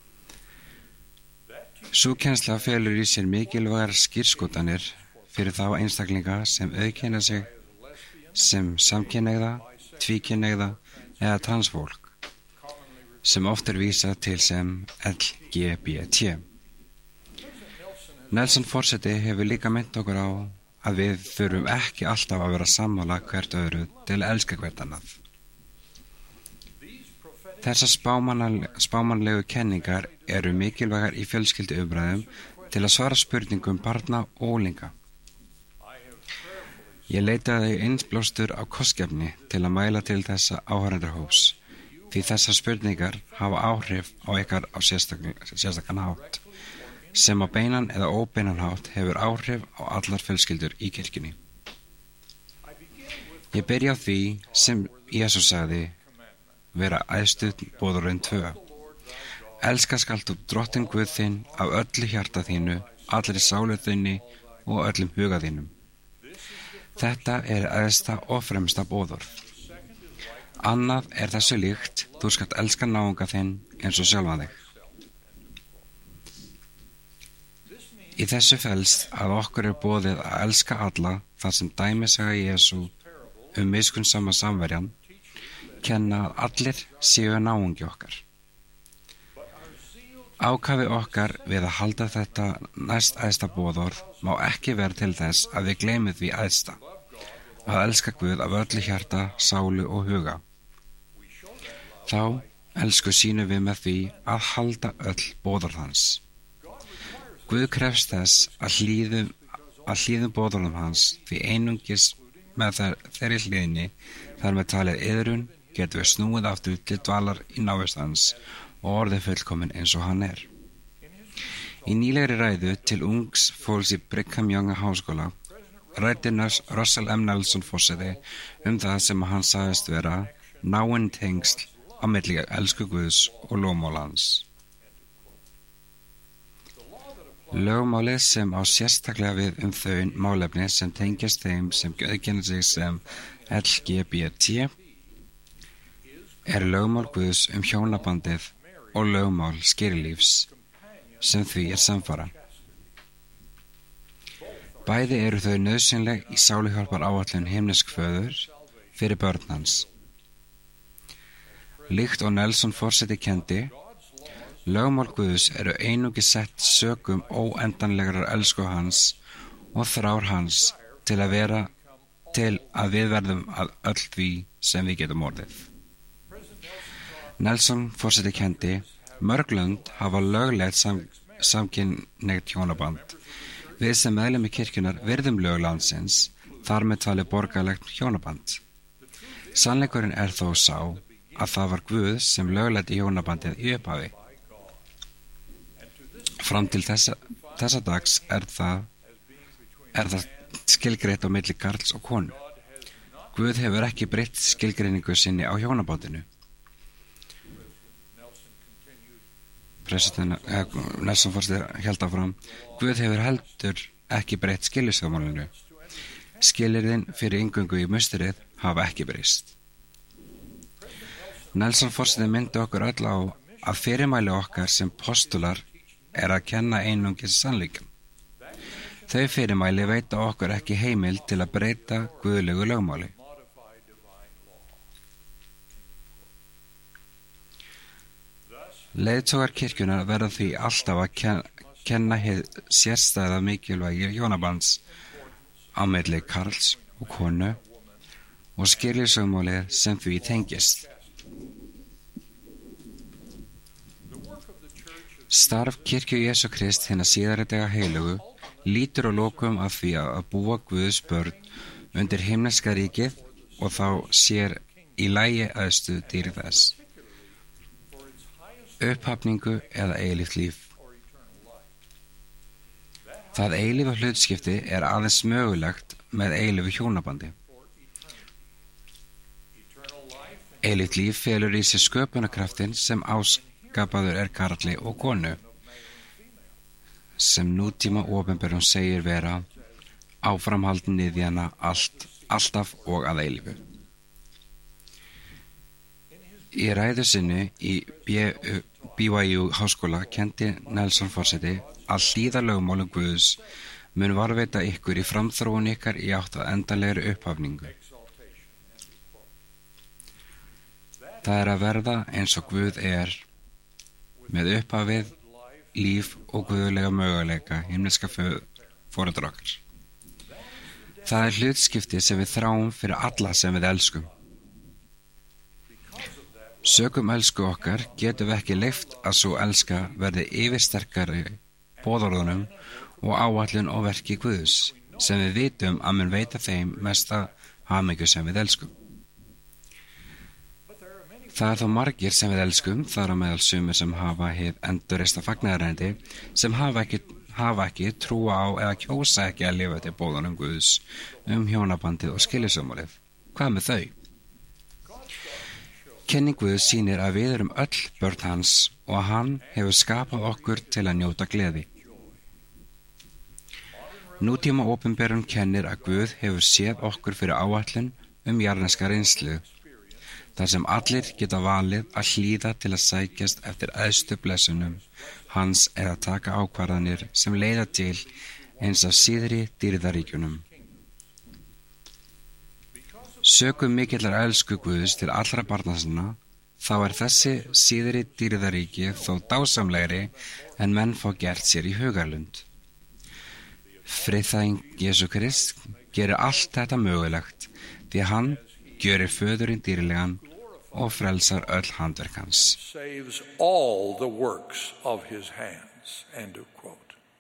Sú kennsla felur í sér mikilvægar skírskotanir fyrir þá einstaklinga sem auðkenna sig sem samkynhneigða, tvíkynhneigða eða transfólk, sem oft vísað til sem LGBT. Nelson forseti hefur líka minnt okkur á að við þurfum ekki alltaf að vera sammála hvert öðru til að elska hvert annað. Þessar spámannlegu kenningar eru mikilvægar í fjölskylduumræðum til að svara spurningum barna og unglinga. Ég leitaði innblástur á kostgæfni til að mæla til þessa áhorfendarhóps, því þessar spurningar hafa áhrif á ykkar á sérstakan hátt, sem á beinan eða óbeinan hátt hefur áhrif á allar fjölskyldur í kirkjunni. Ég byrja á því sem Jesús sagði vera æðstu boðorðin 2. Elska skalt þú Drottinn Guð þinn af öllu hjarta þínu, allri sálu þinni og öllum huga þínum. Þetta æðsta og fremsta boðorð. Annað þessu líkt: þú skalt elska náunga þinn eins og sjálfan þig. Í þessu felst að okkur boðið að elska alla, þar sem dæmisaga Jesú miskunnsama samverjan kenna að allir séu náungi okkar. Ákafi okkar við að halda þetta næst æðsta boðorð má ekki vera til þess að við gleymum því æðsta, að elska Guð af öllu hjarta, sálu og huga. Þá elsku sýnum við með því að halda öll boðorð hans. Guð krefst þess að hlýðum boðorðum hans, því einungis með þeirri hlýðni þar með talið iðrun getum við snúið aftur til dvalar í návist hans og orðið fullkomin eins og hann Í nýlegri ræðu til ungs fólks í Brigham Young háskóla ræddi Russell M. Nelson forseti það sem hann sagðist vera náin tengsl á milli elsku Guðs og lögmál hans. Lögmálið sem á sérstaklega við þau málefni sem tengjast þeim sem auðkenna sig sem LGBT lögmál Guðs hjónabandið og lögmál skýrlífs sem því samfara. Bæði eru þau nauðsynleg í sáluhjálpar áætlun himnesk föður fyrir börn hans. Líkt og Nelson forseti kenndi, lögmál Guðs eru einungis sett sökum óendanlegrar elsku hans og þrár hans til að við verðum að öll því sem við getum orðið. Nelson forseti kenndi, mörg lönd hafa löglegt samkynhneigt hjónaband. Við sem meðlimir kirkjunnar virðum lög landsins, þar með talið borgarlegt hjónaband. Sannleikurinn þó sá að það var Guð sem lögleiddi hjónabandið í upphafi. Fram til þessa dags það skilgreint á milli karls og konu. Guð hefur ekki breytt skilgreiningu sinni á hjónabandinu. Nelson forseti hélt áfram: Guð hefur heldur ekki breytt skilyrðisamálinu. Skilyrðin fyrir inngöngu í musterið hafa ekki breyst. Nelson forseti myndi okkur öll á að fyrirmæli okkar sem postular að kenna einungis sannleikann. Þau fyrirmæli veita okkur ekki heimild til að breyta guðlegu lögmáli. Leiðtogar kirkjunnar verða því alltaf að kenna hið sérstæða mikilvægi hjónabands á milli karls og konu og skilyrðisamálið sem því tengist. Starf kirkju Jesú Krist hinna síðaritega heilugu lítur að lokum að því að búa Guðs börn undir himneska ríkið og þá sér í lagi æðstu dýr þess, upphafningu eða eilíft líf. Það eilífa hlutskipti aðeins mögulegt með eilífu hjónabandi. Eilíft líf felur í sér sköpunarkraftin sem áskapaður karli og konu, sem nútíma opinberun segir vera áframhaldin niðjana alltaf og að eilífu. Í ræðu sinni í BYU háskóla kenndi Nelson forseti að hlýða lögmálum Guðs mun varveita ykkur í framþróun ykkar í átt að endanlegri upphafningu. Það að verða eins og Guð með upphafið, líf og guðulega möguleika himneska foreldra okkar. Það hlutskipti sem við þráum fyrir alla sem við elskum. Sökum elsku okkar getum við ekki leyft að svo elska verði yfirsterkari boðorðunum og áætlun og verki Guðs sem við vitum að mun veita þeim mesta hamingju sem við elskum. Það þó margir sem við elskum, þar á meðal sumir sem hafa hið endurreista fagnaðarændi, sem hafa ekki trúa á eða kjósa ekki að lifa til boðunum Guðs hjónabandið og skilyrðisamálið. Hvað með þau? Kenning Guðs sýnir að við erum öll börn hans og að hann hefur skapað okkur til að njóta gleði. Nútíma opinberun kennir að Guð hefur séð okkur fyrir áætlun jarðneska reynslu, þar sem allir geta valið að hlýða til að sækjast eftir æðstu blessunum hans eða taka ákvarðanir sem leiða til eins af síðri dýrðaríkjunum. Sökum mikillar elsku Guðs til allra barna sinna, þá þessi síðri dýrðaríki þó dásamlegri en menn fá gert sér í hugarlund. Friðþæging Jesú Krist gerir allt þetta mögulegt, því hann gjörir föðurinn dýrlegan og frelsar öll handverk hans. Saves all the works of his hands. End of quote.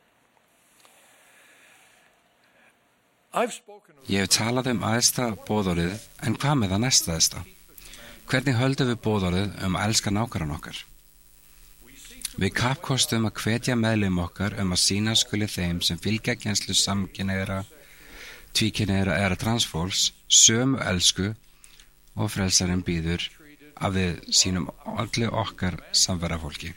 Ég hef talað æðsta boðorðið, en hvað með það næsta æðsta? Hvernig höldum við boðorðið að elska nágranna okkar? Við kappkostum að hvetja meðlim okkar að sýna skuli þeim sem fylgja kennslu samkynhneigðra, tvíkynhneigðra eða transfólks sömu elsku og frelsarinn býður að við sýnum öllu okkar samverafólki.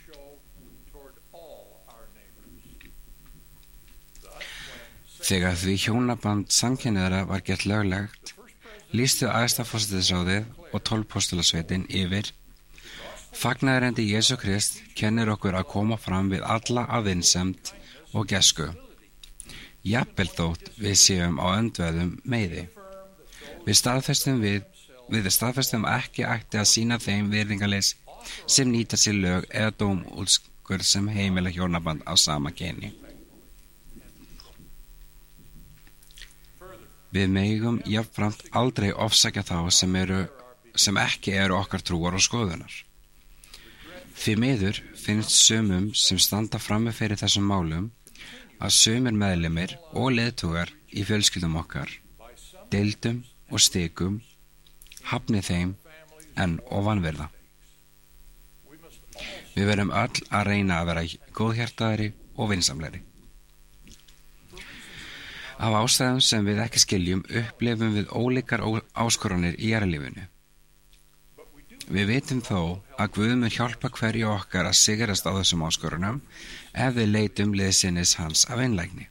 Þegar því hjónaband samkynhneigðra var gert löglegt, lýstu æðsta forsætisráðið og 12 postulasveitin yfir: Fagnaðarændi Jesú Krist kennir okkur að koma fram við alla af vinsemd og gæsku, jafnvel þótt við séum á öndveðum meiði. Við staðfestum ekki ætti að sýna þeim virðingarleys sem nýta sér lög eða dómúrskurð sem heimila hjónaband á sama kyni. Við megum jafnframt aldrei ofsækja þá sem ekki eru okkar trúar og skoðunar. Því miður finnst sumum sem standa frammi fyrir þessum málum að sumir meðlimir og leiðtogar í fjölskyldum okkar, deildum og stikum hafni þeim en og vanvirða. Við verðum öll að reyna að vera góðhjartaðri og vinsamlegri. Af ástæðum sem við ekki skiljum upplifum við ólíkar áskoranir í lífinu. Við vitum þó að Guð mun hjálpa hverju okkar að sigrast á þessum áskorunum ef við leitum liðsinnis hans af einlægni.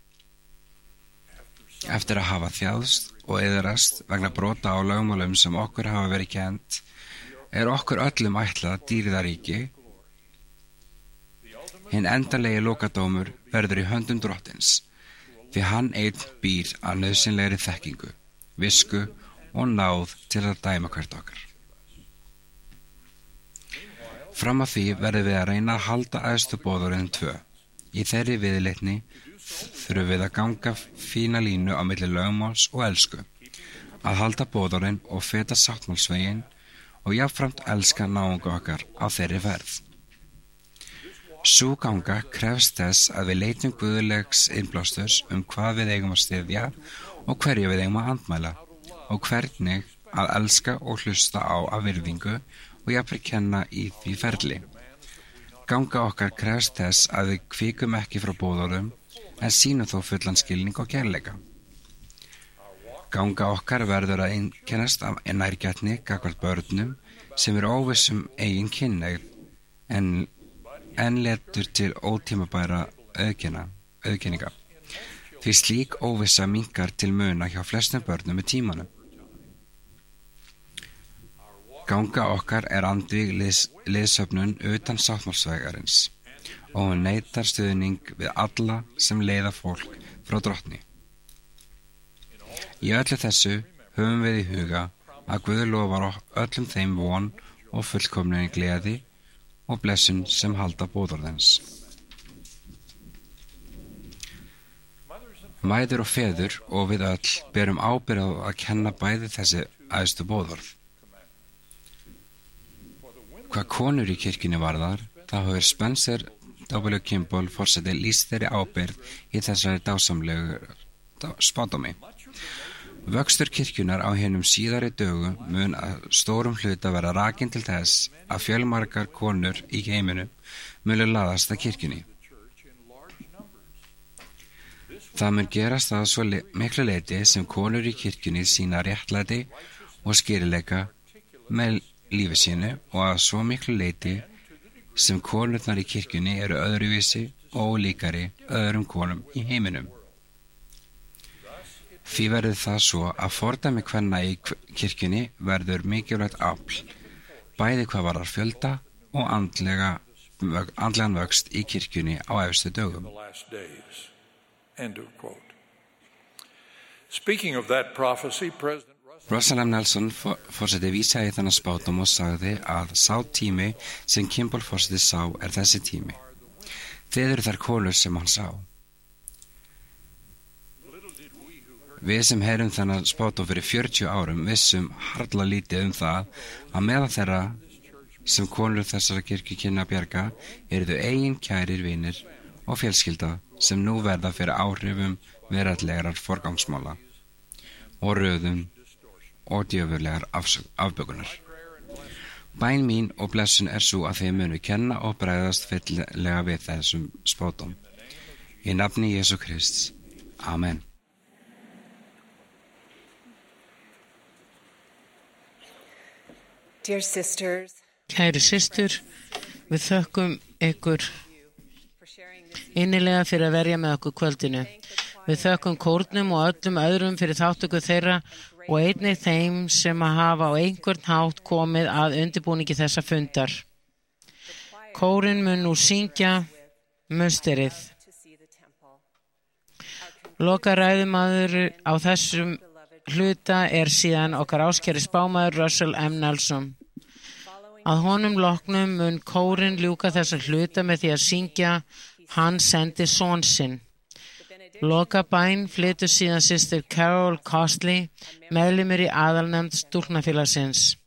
Eftir að hafa þjáðst og eyðrast vegna brota á lögmálum sem okkur hafa verið kennt, okkur öllum ætlað dýrðaríki. Hinn endanlegi lokadómur verður í höndum Drottins, því hann einn býr að nauðsynlegri þekkingu, visku og náð til að dæma hvert okkar. Fram að því verðum við að reyna að halda æðstu boðorðin 2. Í þeirri viðleitni þurfum við að ganga fína línu á milli lögmáls og elsku, að halda boðorðin og feta sáttmálsveginn og jafnframt elska náunga okkar á þeirri ferð. Sú ganga krefst þess að við leitum guðlegs innblásturs hvað við eigum að styðja og hverju við eigum að andmæla og hvernig að elska og hlusta á af virðingu og jafnvel kenna í því ferli. Ganga okkar krefst þess að við kvikum ekki frá boðorðum en sýnum þó fullan skilning og kærleika. Ganga okkar verður að einkennast af nærgætni gagnvart börnum sem óvissum eigin kynhneigð en letur til ótímabæra auðkenninga. Því slík óvissa minnkar til muna hjá flestum börnum með tímanum. Ganga okkar andvíg liðsöfnun utan sáttmálsvegarins og hún neitar stuðning við alla sem leiða fólk frá Drottni. Í öllu þessu höfum við í huga að Guð lofar öllum þeim von og fullkomnum gleði og blessun sem halda boðorðins. Mæður og feður og við öll berum ábyrgð á að kenna bæði þessi æðstu boðorð. Hvað konur í kirkjunni varðar, þá hefur Spencer W. Kimball forseti lýst þeirri ábyrgð í þessari dásamlegu spádómi. Vöxtur kirkjunar á hinum síðari dögum mun að stórum hluta vera rakin til þess að fjölmargar konur í heiminum munu laðast að kirkjunni. Það mun gerast að svo miklu leyti sem konur í kirkjunni sýna réttlæti og skýrileika með lífi sínu og að svo miklu leyti sem konurnar í kirkjunni eru öðruvísi og ólíkari öðrum konum í heiminum. Því verður það svo að fordæmi kvenna í kirkjunni verður mikilvægt afl, bæði hvað varðar fjölda og andlegan vöxt í kirkjunni á efstu dögum. Russell M. Nelson forseti vísaði þennan spádóm og sagði að sá tími sem Kimball forseti sá þessi tími. Þið eru þær konur sem hann sá. Við sem heyrum þennan spádóm fyrir 40 árum vissum harla lítið það að meðal þeirra sem konur þessara kirkju kynna að bjarga þau eigin kærir vinir og fjölskylda sem nú verða fyrir áhrifum veraldlegar forgangsmála og röðum og djöfurlegar afbökunar. Bæn mín og blessun svo að þið munu kenna og bregðast fyllilega við þessum spádóm. Í nafni Jesú Krists. Amen. Kæri systur, við þökkum ykkur innilega fyrir að verja með okkur kvöldinu. Við þökkum kórnum og öllum öðrum fyrir þáttöku þeirra og einnig þeim sem hafa á einhvern hátt komið að undirbúningi þessa fundar. Kórinn mun nú syngja musterið. Lokaræðumaður á þessum hluta síðan okkar áskæri spámaður Russell M. Nelson. Að honum loknum mun kórinn ljúka þessa hluta með því að syngja Hann sendi son sinn. Lokabæn flytur síðan systir Carol Costley, meðlimur í aðalnefnd stúlknafélagsins.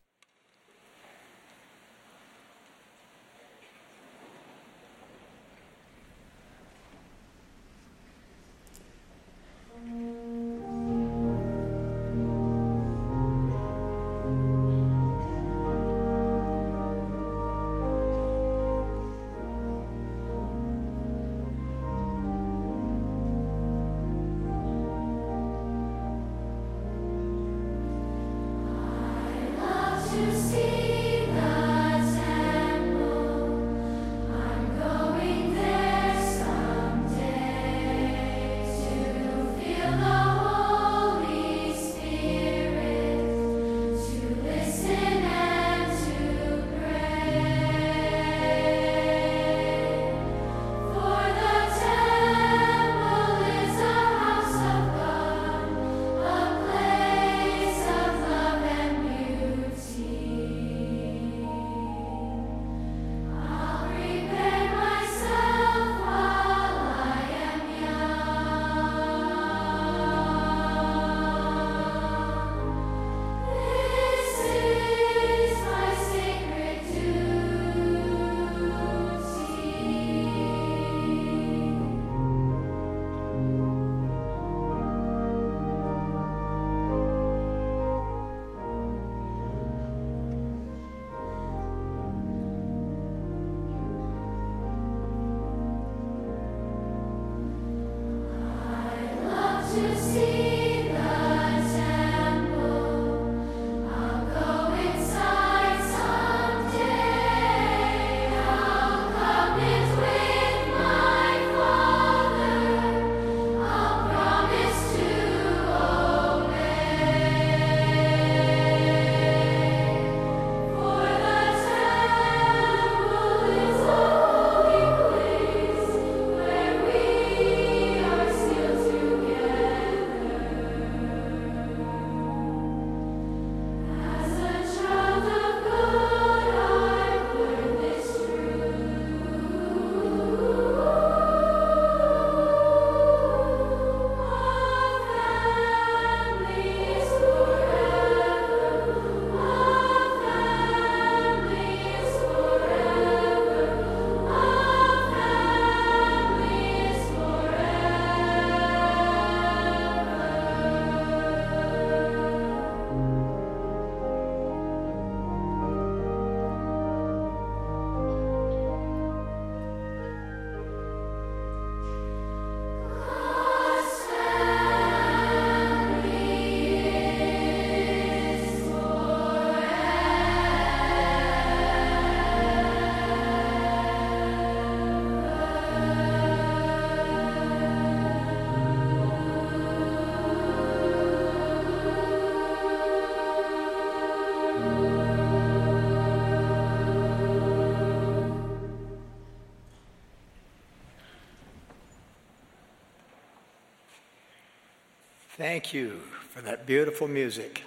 Thank you for that beautiful music.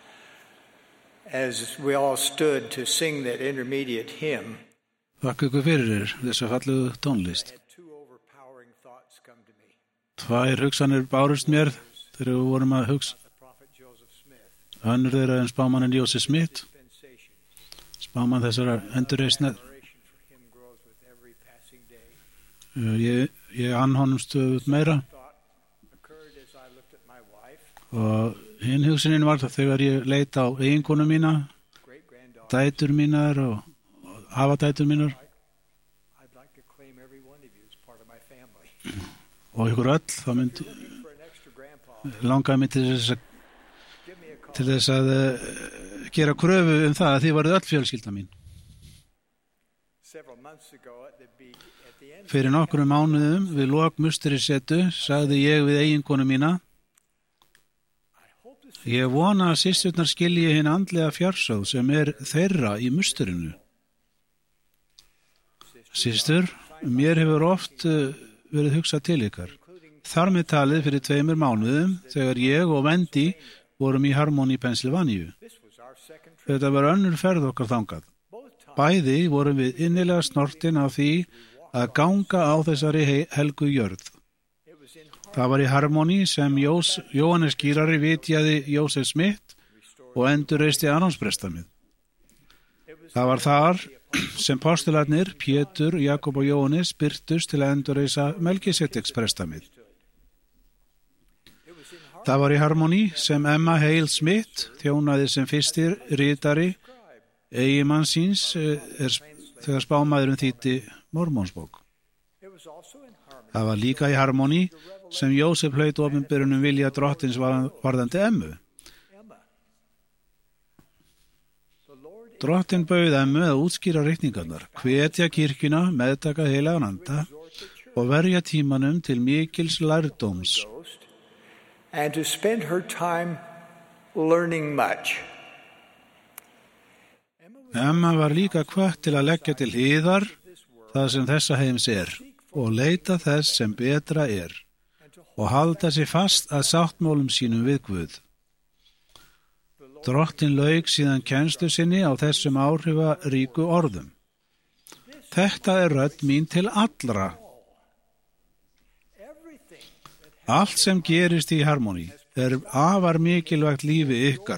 As we all stood to sing that intermediate hymn, Þakka ykkur fyrir þessa fallegu tónlist. two overpowering thoughts come to me. Tvær hugsanir bárust mér þegar við vorum að hugsa. The prophet Joseph Smith, Önnur þeirra en spámannin Joseph Smith, dispensation, spámann þessara endurreisnar. adoration for him grows with every passing day. Ég ann honum stöðut meira Thought occurred as I looked at my wife, og hinn hugsunin var það þegar ég leit á eiginkonu mína, great-granddaughter. dætur mínar og afadætur mínar I'd like to claim every one of you as part of my family. og ykkur öll, þá myndi For an extra grandpa, langaði mig til þess að gera kröfu það að þið varuð öll fjölskylda mín. several months ago at the end Fyrir nokkrum mánuðum við lok musturisetu sagði ég við eiginkonu mína: Ég vona að systurnar skilji hinn andlega fjársjóð sem þeirra í musturinu. Systur, mér hefur oft verið hugsað til ykkar. Þar með talið fyrir 2 mánuðum þegar ég og Wendy vorum í Harmony, Pennsylvania. Þetta var önnur ferð okkar þangað. Bæði vorum við innilega snortin af því að ganga á þessari helgu jörð. Það var í Harmony sem Jóhannes skírari vitjaði Joseph Smith og endurreisti Aronsprestamið. Það var þar sem postularnir Pétur, Jakob og Jóhannes birtust til að endurreisa Melkisedeks-prestamið. Það var í Harmony sem Emma Hale Smith þjónaði sem fyrstir ritari eiginmann síns þegar spámaðurinn þýddi Mormónsbók. Það var líka í Harmony sem Jósef hlaut opinberun vilja drottins varðandi Emmu. Drottin bauð Emmu að útskýra reikningarnar, hvetja kirkjuna, meðtaka heilagan anda og verja tímanum til mikils lærdóms. and to spend her time learning much. Emma var líka hvött til að leggja til hliðar það sem þessa heims og leita þess sem betra og halda sig fast að sáttmálum sínum við Guð. Drottin lauk síðan kennslu sinni á þessum áhrifaríku orðum. Þetta rödd mín til allra. Allt sem gerist í Harmony afar mikilvægt lífi ykkar.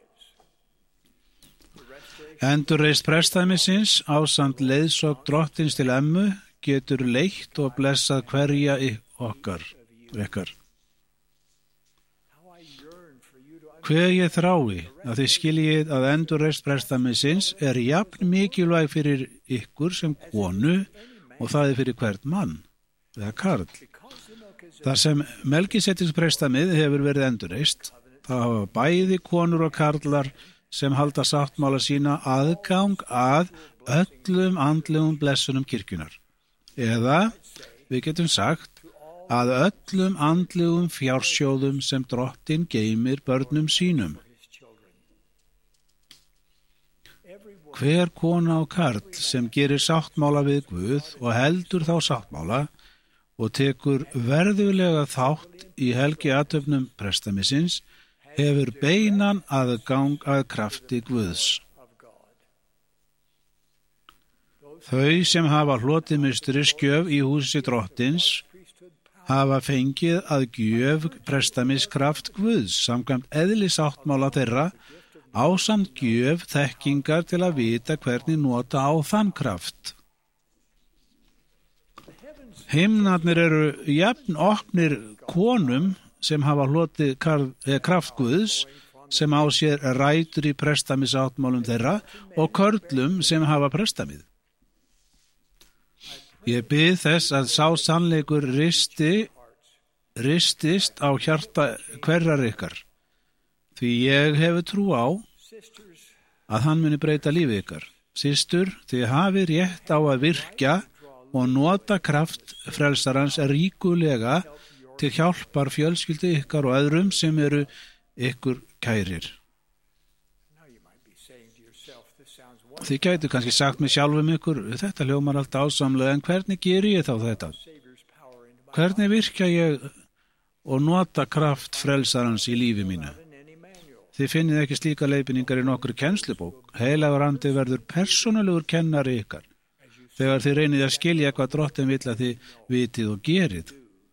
Endurreist prestæmisins ásamt leiðsögn drottins til Emmu getur leitt og blessað hverja ykkar. Hver ég þrái að þið skiljið að endurreist prestæmisins jafn mikilvæg fyrir ykkur sem konu og það fyrir hvert mann eða karl. Þar sem Melkisedeks-prestamið hefur verið endurreist, þá hafa bæði konur og karlar sem halda sáttmála sína aðgang að öllum andlegum blessunum kirkjunar. Eða, við getum sagt, að öllum andlegum fjársjóðum sem drottin geymir börnum sínum. Hver kona og karl sem gerir sáttmála við Guð og heldur þá sáttmála og tekur verðulega þátt í helgiathöfnum prestamisins hefur beinan aðgang að krafti Guðs. Þau sem hafa hlotið musturiskjöf í húsi drottins hafa fengið að gjöf prestamiskraft Guðs samkvæmt eðli sáttmála þeirra ásamt gjöf þekkingar til að vita hvernig nota á þann kraft. Himnarnir jafn opnir konum sem hafa hlotið kraft Guðs sem á sér rætur í prestamisáttmálum þeirra og körlum sem hafa prestamið. Ég bið þess að sá sannleikur ristist á hjarta hverrar ykkar, því ég hefur trú á að hann muni breyta lífi ykkar. Systur, þið hafið rétt á að virkja og nota kraft frelsarans ríkulega til hjálpar fjölskyldu ykkar og öðrum sem ykkur kærir. Þið gætu kannski sagt mig sjálfum ykkur, þetta hljómar allt ásamlega, en hvernig geri ég þá þetta? Hvernig virkja ég og nota kraft frelsarans í lífi mínu. Þið finnið ekki slíka leiðbeiningar í nokkru kennslubók. Heilagur andi verður persónulegur kennari ykkar þegar þið reynið að skilja hvað Drottinn vill að þið vitið og gerið.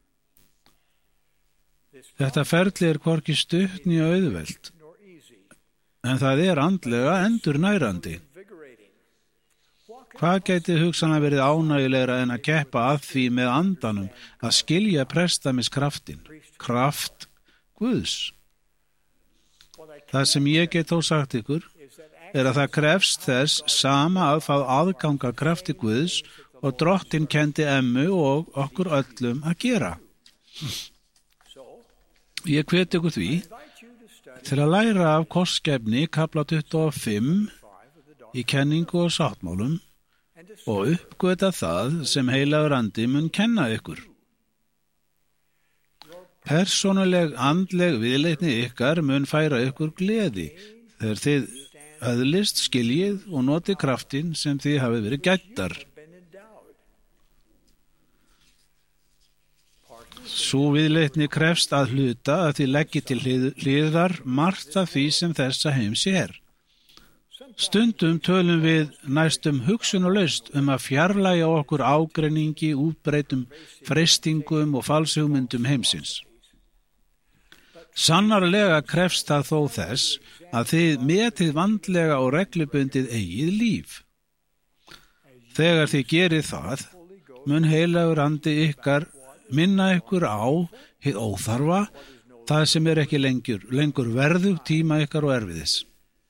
Þetta ferli hvorki stutt né auðvelt, en það andlega endurnærandi. Hvað gæti hugsanlega verið ánægilegra en að keppa að því með andanum að skilja prestamiskraftin, kraft Guðs? Það sem ég get þó sagt ykkur að það krefst þess sama að fá aðganga krafti Guðs og Drottinn kendi Emmu og okkur öllum að gera. Ég hvet ykkur því til að læra af kostgæfni kafla 25 í kenningu og sáttmálum og uppgöta það sem heilagur andi mun kenna ykkur. Persónuleg andleg viðleitni ykkar mun færa ykkur gleði þegar þið öðlist, skiljið og noti kraftin sem þið hafið verið gæddar. Sú viðleitni krefst að hluta að þið leggið til hliðar margt af því sem þessa heims er. Stundum tölum við næstum hugsunarlaust að fjarlægja okkur ágreiningi, útbreytum freistingum og falshugmyndum heimsins. Sannarlega krefst það þó þess að þið metið vandlega og reglubundið eigið líf. Þegar þið gerið það, mun heilagur andi ykkar minna ykkur á hið óþarfa, það sem ekki lengur verðug tíma ykkar og erfiðis.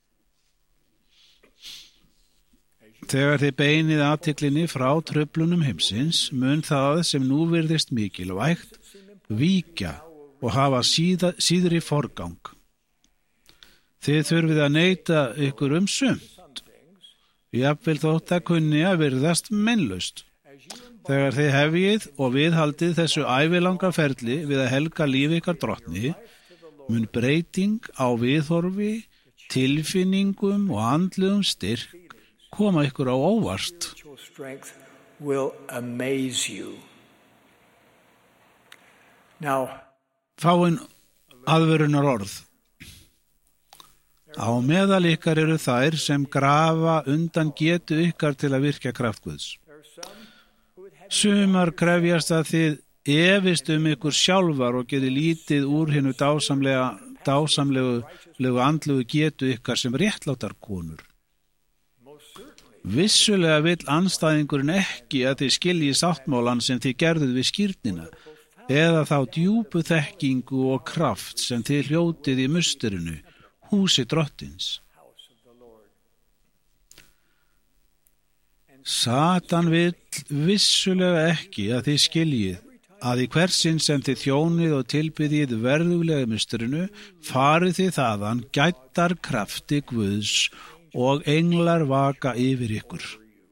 Þegar þið beinið athyglinni frá truflunum heimsins, mun það sem nú virðist mikilvægt víkja og hafa síðri forgang. Þið þurfið að neita ykkur sumt, jafnvel þótt að kunni að virðast meinlaust. Þegar þið hefjið og viðhaldið þessu ævilanga ferli við að helga lífi ykkar Drottni, mun breyting á viðhorfi, tilfinningum og andlegum styrk koma ykkur á óvart. Fáinn aðvörunar orð. Á meðal ykkar eru þær sem grafa undan getu ykkar til að virkja kraft Guðs. Sumar krefjast að þið efist ykkur sjálfar og geti lítið úr hinu dásamlegu andlegu getu ykkar sem réttlátar konur. Vissulega vill andstæðingurinn ekki að þið skilji sáttmálan sem þið gerðuð við skírnina, eða þá djúpu þekkingu og kraft sem þið hljótið í musterinu, húsi Drottins. Satan vill vissulega ekki að þið skiljið að í hversinn sem þið þjónið og tilbyðið verðuglega musterinu, farið þið þaðan gæddar krafti Guðs og englar vaka yfir ykkur.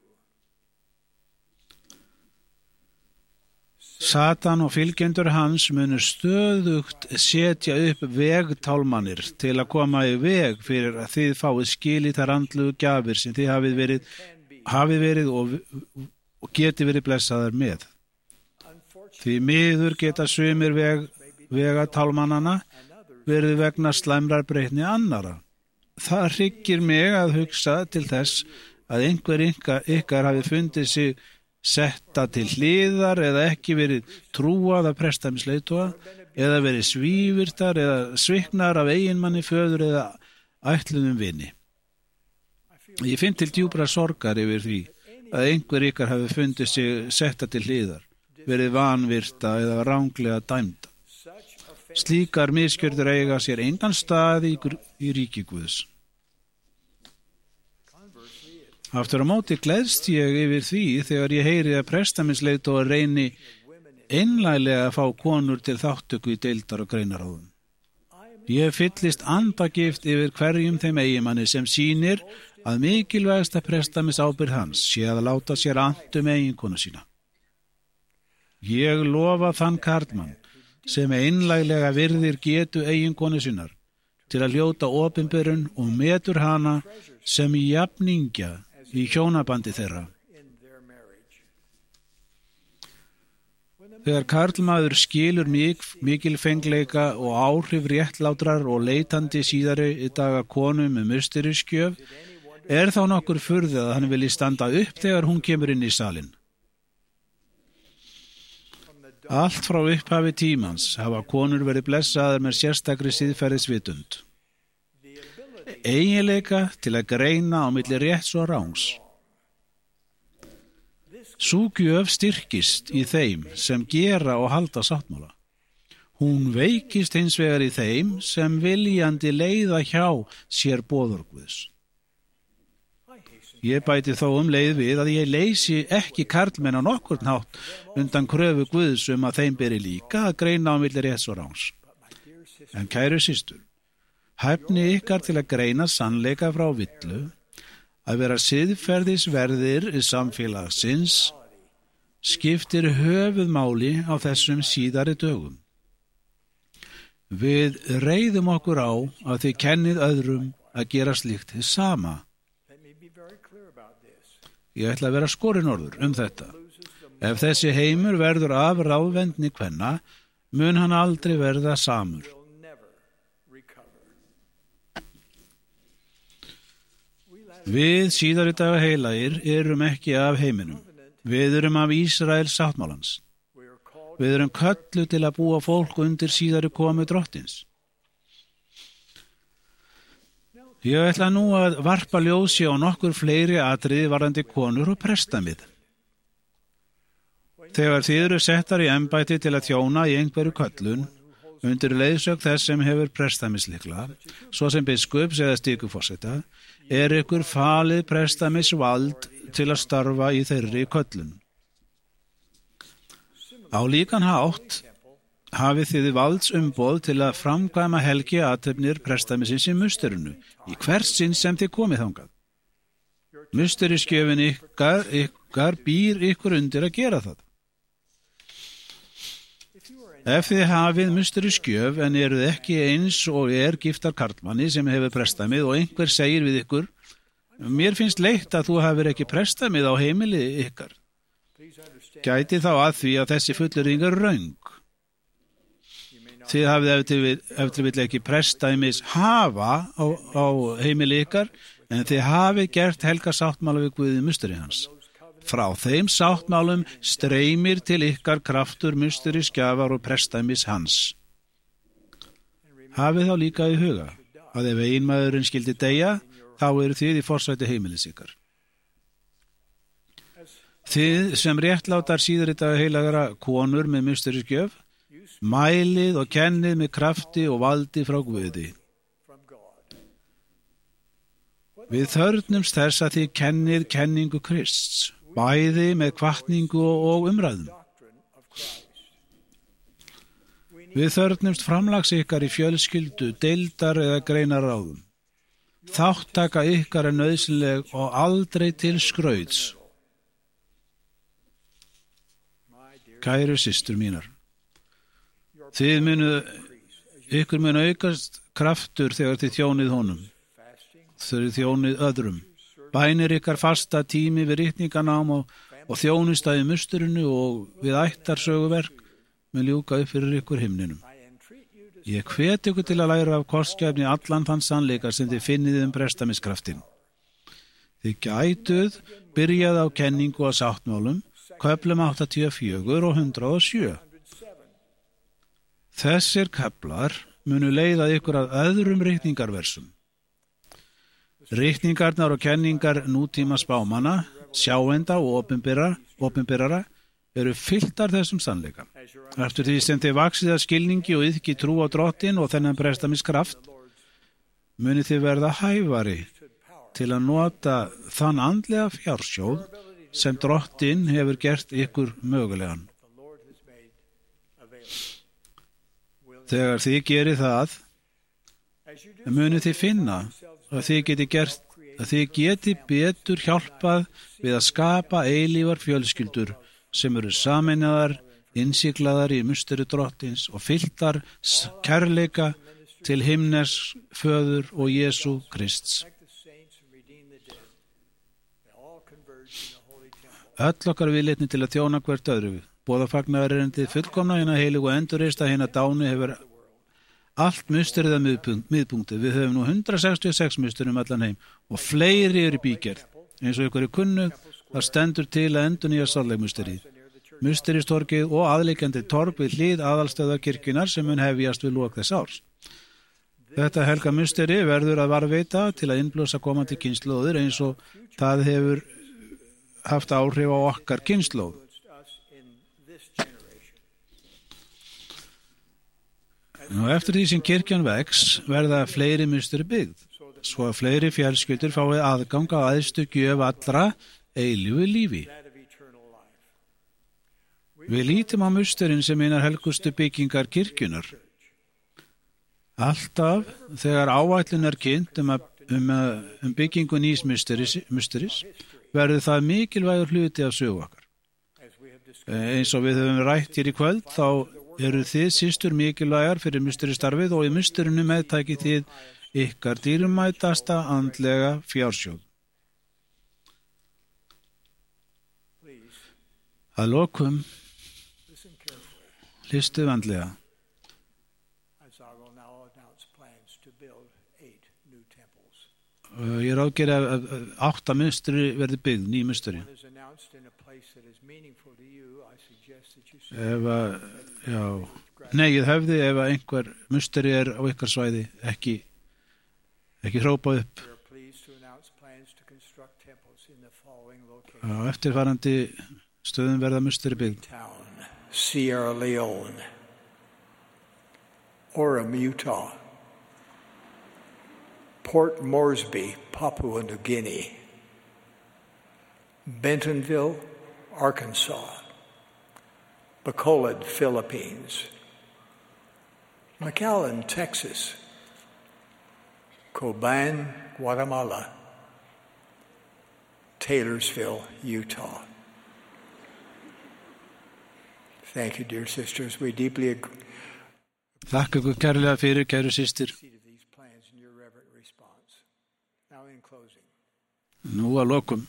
Satan og fylgjendur hans munu stöðugt setja upp vegtálmanir til að koma í veg fyrir að þið fáið skilið þær andlegu gjafir sem þið hafið verið og geti verið blessaðar með. Því miður geta sumir vegatálmanana verið vegna slæmrar breytni annara. Það hryggir mig að hugsa til þess að einhver ykkar hafi fundið sig setta til hliðar eða ekki verið trúað af prestamisleiðtoga eða verið svívirtar eða sviknar af eiginmanni, föður eða ætluðum vini. Ég finn til djúpra sorgar yfir því að einhver ykkar hafi fundið sig setta til hliðar, verið vanvirta eða ranglega dæmda. Slíkar misgjörður eiga sér engan stað í ríki Guðs. Aftur á móti gleðst ég yfir því þegar ég heyri að prestamisleiðtogar reyni einlæglega að fá konur til þáttöku í deildar og greinaráðum. Ég fyllist andagift yfir hverjum þeim eiginmanni sem sýnir að mikilvægasta prestamisábyrgð hans sé að láta sér annt eiginkonu sína. Ég lofa þann karlmann sem einlæglega virðir getu eiginkonu sinnar til að hljóta opinberun og metur hana sem jafningja, í hjónabandi þeirra. Þegar karlmaður skilur mikil fengleika og áhrif réttlátrar og leitandi síðari daga konu með mysteriskjöf, þá nokkur furða að hann vilji standa upp þegar hún kemur inn í salinn. Allt frá upphafi tímans hafa konur verið blessaðar með sérstakri siðferðisvitund. Eiginleika til að greina á milli rétts og rangs. Sú gjöf styrkist í þeim sem gera og halda sáttmála. Hún veikist hins vegar í þeim sem viljandi leiða hjá sér boðorð Guðs. Ég bæti þó leið við að ég leysi ekki karlmenn á nokkurn hátt undan kröfu Guðs að þeim beri líka að greina á milli rétts og rangs. En kæru systur, hæfni ykkar til að greina sannleika frá villu, að vera siðferðisverðir í samfélagsins, skiptir höfuðmáli á þessum síðari dögum. Við reiðum okkur á að þið kennið öðrum að gera slíkt hið sama. Ég ætla að vera skorinorður þetta. Ef þessi heimur verður af ráðvendni kvenna, mun hann aldrei verða samur. Við síðari daga heilagir erum ekki af heiminum. Við erum af Ísraels sáttmálans. Við erum kölluð til að búa fólk undir síðari komu drottins. Ég ætla nú að varpa ljósi á nokkur fleiri atriði varðandi konur og prestamið. Þegar þið eru settar í embætti til að þjóna í einhverju köllun, undir leiðsögn þess sem hefur prestamislykla, svo sem biskups eða stíkuforseta, ykkur falið prestamisvald til að starfa í þeirri köllun. Á líkan hátt hafið þið valdsumboð til að framkvæma helgi athöfnir prestamisins í musterinu, í hvert sinn sem þið komið þangað. Musteriskjöfin ykkar býr ykkur undir að gera það. Ef þið hafið musteriskjöf en eruð ekki eins og giftar karlmanni sem hefur prestamið og einhver segir við ykkur, mér finnst leitt að þú hafir ekki prestamið á heimili ykkar. Gæti þá að því að þessi fullyrðing er röng. Þið hafið eftir vill ekki prestamis hafa á heimili ykkar, en þið hafið gert helga sáttmála við Guði musteri hans. Frá þeim sáttmálum streymir til ykkar kraftur musteriskjafar og prestamis hans. Hafið þá líka í huga að ef eiginmaðurinn skyldi deyja, þá eru þið í forsæti heimilis ykkar. Þið sem réttlátar síðari daga heilagara konur með musteriskjöf, mælið og kennið með krafti og valdi frá Guði. Við þörfnumst þess að þið kennið kenningu Krists, bæði með hvatningu og umræðum. Við þörfnumst framlags ykkar í fjölskyldu, deildar eða greinaráðum. Þáttaka ykkar er nauðsynleg og aldrei til skrauts. Kæru systur mínar, ykkur munu aukast kraftur þegar þið þjónið honum, þegar þið þjónið öðrum. Bænir ykkar fasta tími við ritninganám og þjónustæði musturinu og við ættarsöguverk með ljúka upp fyrir ykkur himninum. Ég hvet ykkur til að læra af kostgæfni allan þann sannleika sem þið finnið prestamiskraftin. Þið gætuð byrjað á kenningu og sáttmálum, köflum 84 og 107. Þessir köflar munu leiða ykkur að öðrum ritningarversum. Ritningarnar og kenningar nútíma spámanna, sjáenda og opinberara eru fylltar þessum sannleika. Eftir því sem þið vaxið að skilningi og yðki trú á drottin og þennan prestamiskraft, muni þið verða hæfari til að nota þann andlega fjársjóð sem drottin hefur gert ykkur mögulegan. Þegar þið gerið það, muni þið finna að þið geti betur hjálpað við að skapa eilífar fjölskyldur sem eru sameinaðar, innsiglaðar í musteri drottins og fylltar kærleika til himnes föður og Jesú Krists. Öll okkar viðleitni til að þjóna hvert öðru, Boðafagnaðarerindið fullkomna hina heilugu endurreista hina dánu hefur allt musterið að miðpunkti. Við höfum nú 166 musterum allan heim og fleiri eru í bígerð. Eins og ykkur er kunnug, það stendur til að endurnýja sállegmusterið. Musteristorgið og aðliggjandi torg við hlið aðalstöðar kirkjunar sem mun hefjast við lok þess árs. Þetta helga musteri verður að varðveita til að innblósa komandi kynslóðir eins og það hefur haft áhrif á okkar kynslóð. Og eftir því sem kirkjan vex verða fleiri musteri byggð, svo að fleiri fjölskyldur fái aðgang á æðstu gjöf allra eilífu lífi. Við lítum á musterin sem einar helgustu byggingar kirkjunar. Alltaf þegar áætlun er kynnt um byggingu nýs musteris verður það mikilvægur hluti af sögu okkar. Eins og við höfum rætt hér í kvöld þá eru þið systur mikilvægar fyrir musteristarfið og í musterinu meðtækið þið ykkar dýrmætasta andlega fjársjóð. Að lokum hlustu vandlega. Ég ráðgeri að 8 musteri verði byggð, 9 musteri. Ég hefði ef einhver musteri er á ykkar svæði ekki hrópa upp. Á eftirfarandi stöðum verða musteri byggð. Sierra Leone, Orem, Utah, Port Moresby, Papua New Guinea, Bentonville, Arkansas, Bacolod, Philippines, McAllen, Texas, Coban, Guatemala, Taylorsville, Utah. Thank you, dear sisters. We deeply agree. Þakka ykkur kærlega fyrir, kæru systir. Nú að lokum.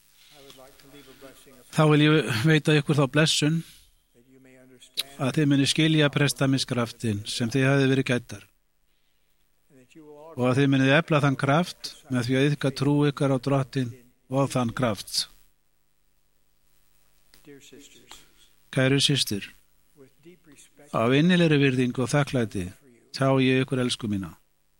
Þá vil ég veita ykkur þá blessun að þið muni skilja prestamiskraftin sem þið hafið verið gættar og að þið munið efla þann kraft með því að yfka trú ykkar á drottin og þann kraft. Kæru systir, af innilegri virðingu og þakklæti tjá ég ykkur elsku mína.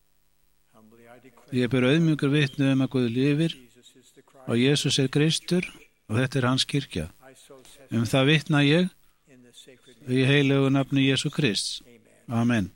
Ég ber auðmjúkur vitni að Guð lifir og Jesús er Kristur og þetta er hans kirkja. Það vitna ég í heilögu nafni Jesú Krists. Amen.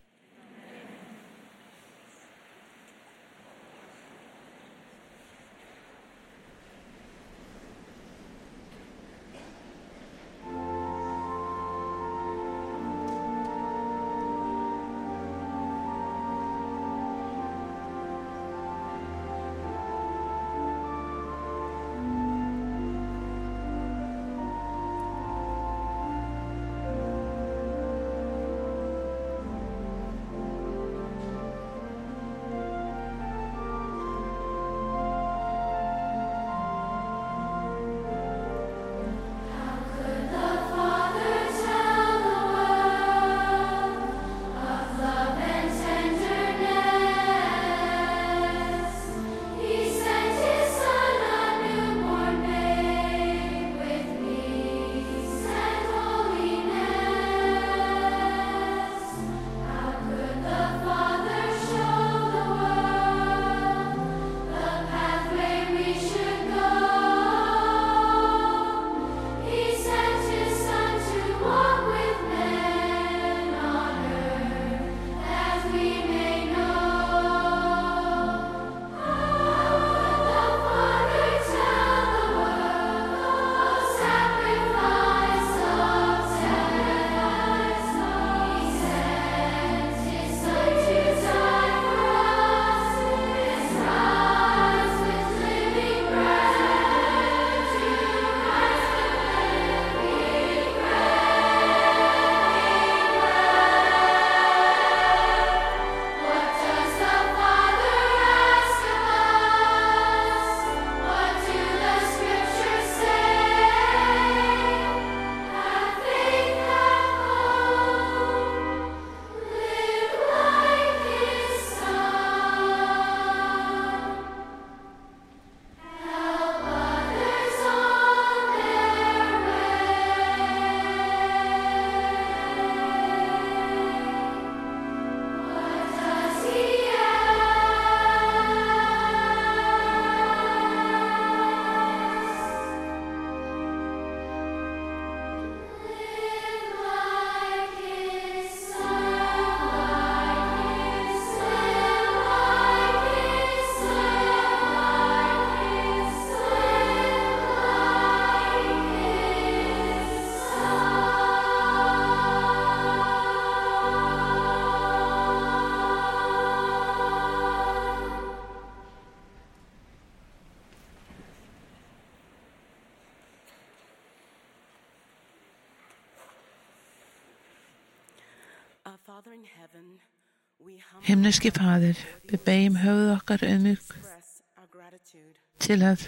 Himneski Faðir, við beygjum höfuð okkar auðmjúk til að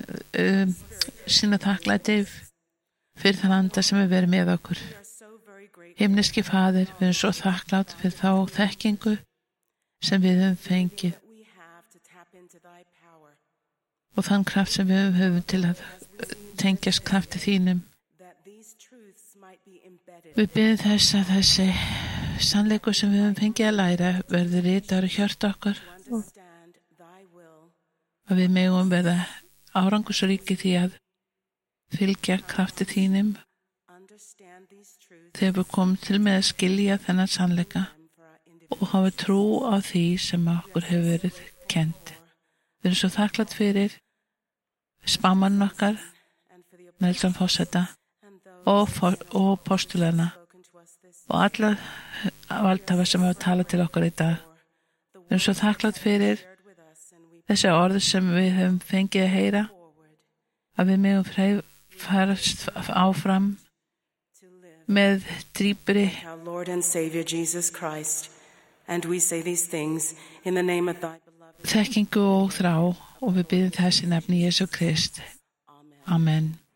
sýna þakklæti fyrir þann anda sem við verum með okkur. Himneski Faðir, við erum svo þakklátt fyrir þá þekkingu sem við höfum fengið og þann kraft sem við höfum til að tengjast krafti þínum. Við biðjum þess að þessi sannleikur sem við höfum fengið að læra verður ritaður í hjarta okkar og að við megum verða árangursríki því að fylgja krafti þínum þegar við komum til með að skilja þennan sannleika og hafa trú á því sem okkur hefur verið kennt. Við erum svo þakklátt fyrir spámann okkar, Nelson Fossetta og postulana og alla valdhafa sem hafa talað til okkar í dag. Við erum svo þakklátt fyrir þessi orð sem við höfum fengið að heyra, að við megum farast áfram með dýpri Lord and Savior Jesus Christ, and we say these things in the name of thy þekkingu og þrá og við biðjum þessi nafni Jesú Krist. Amen.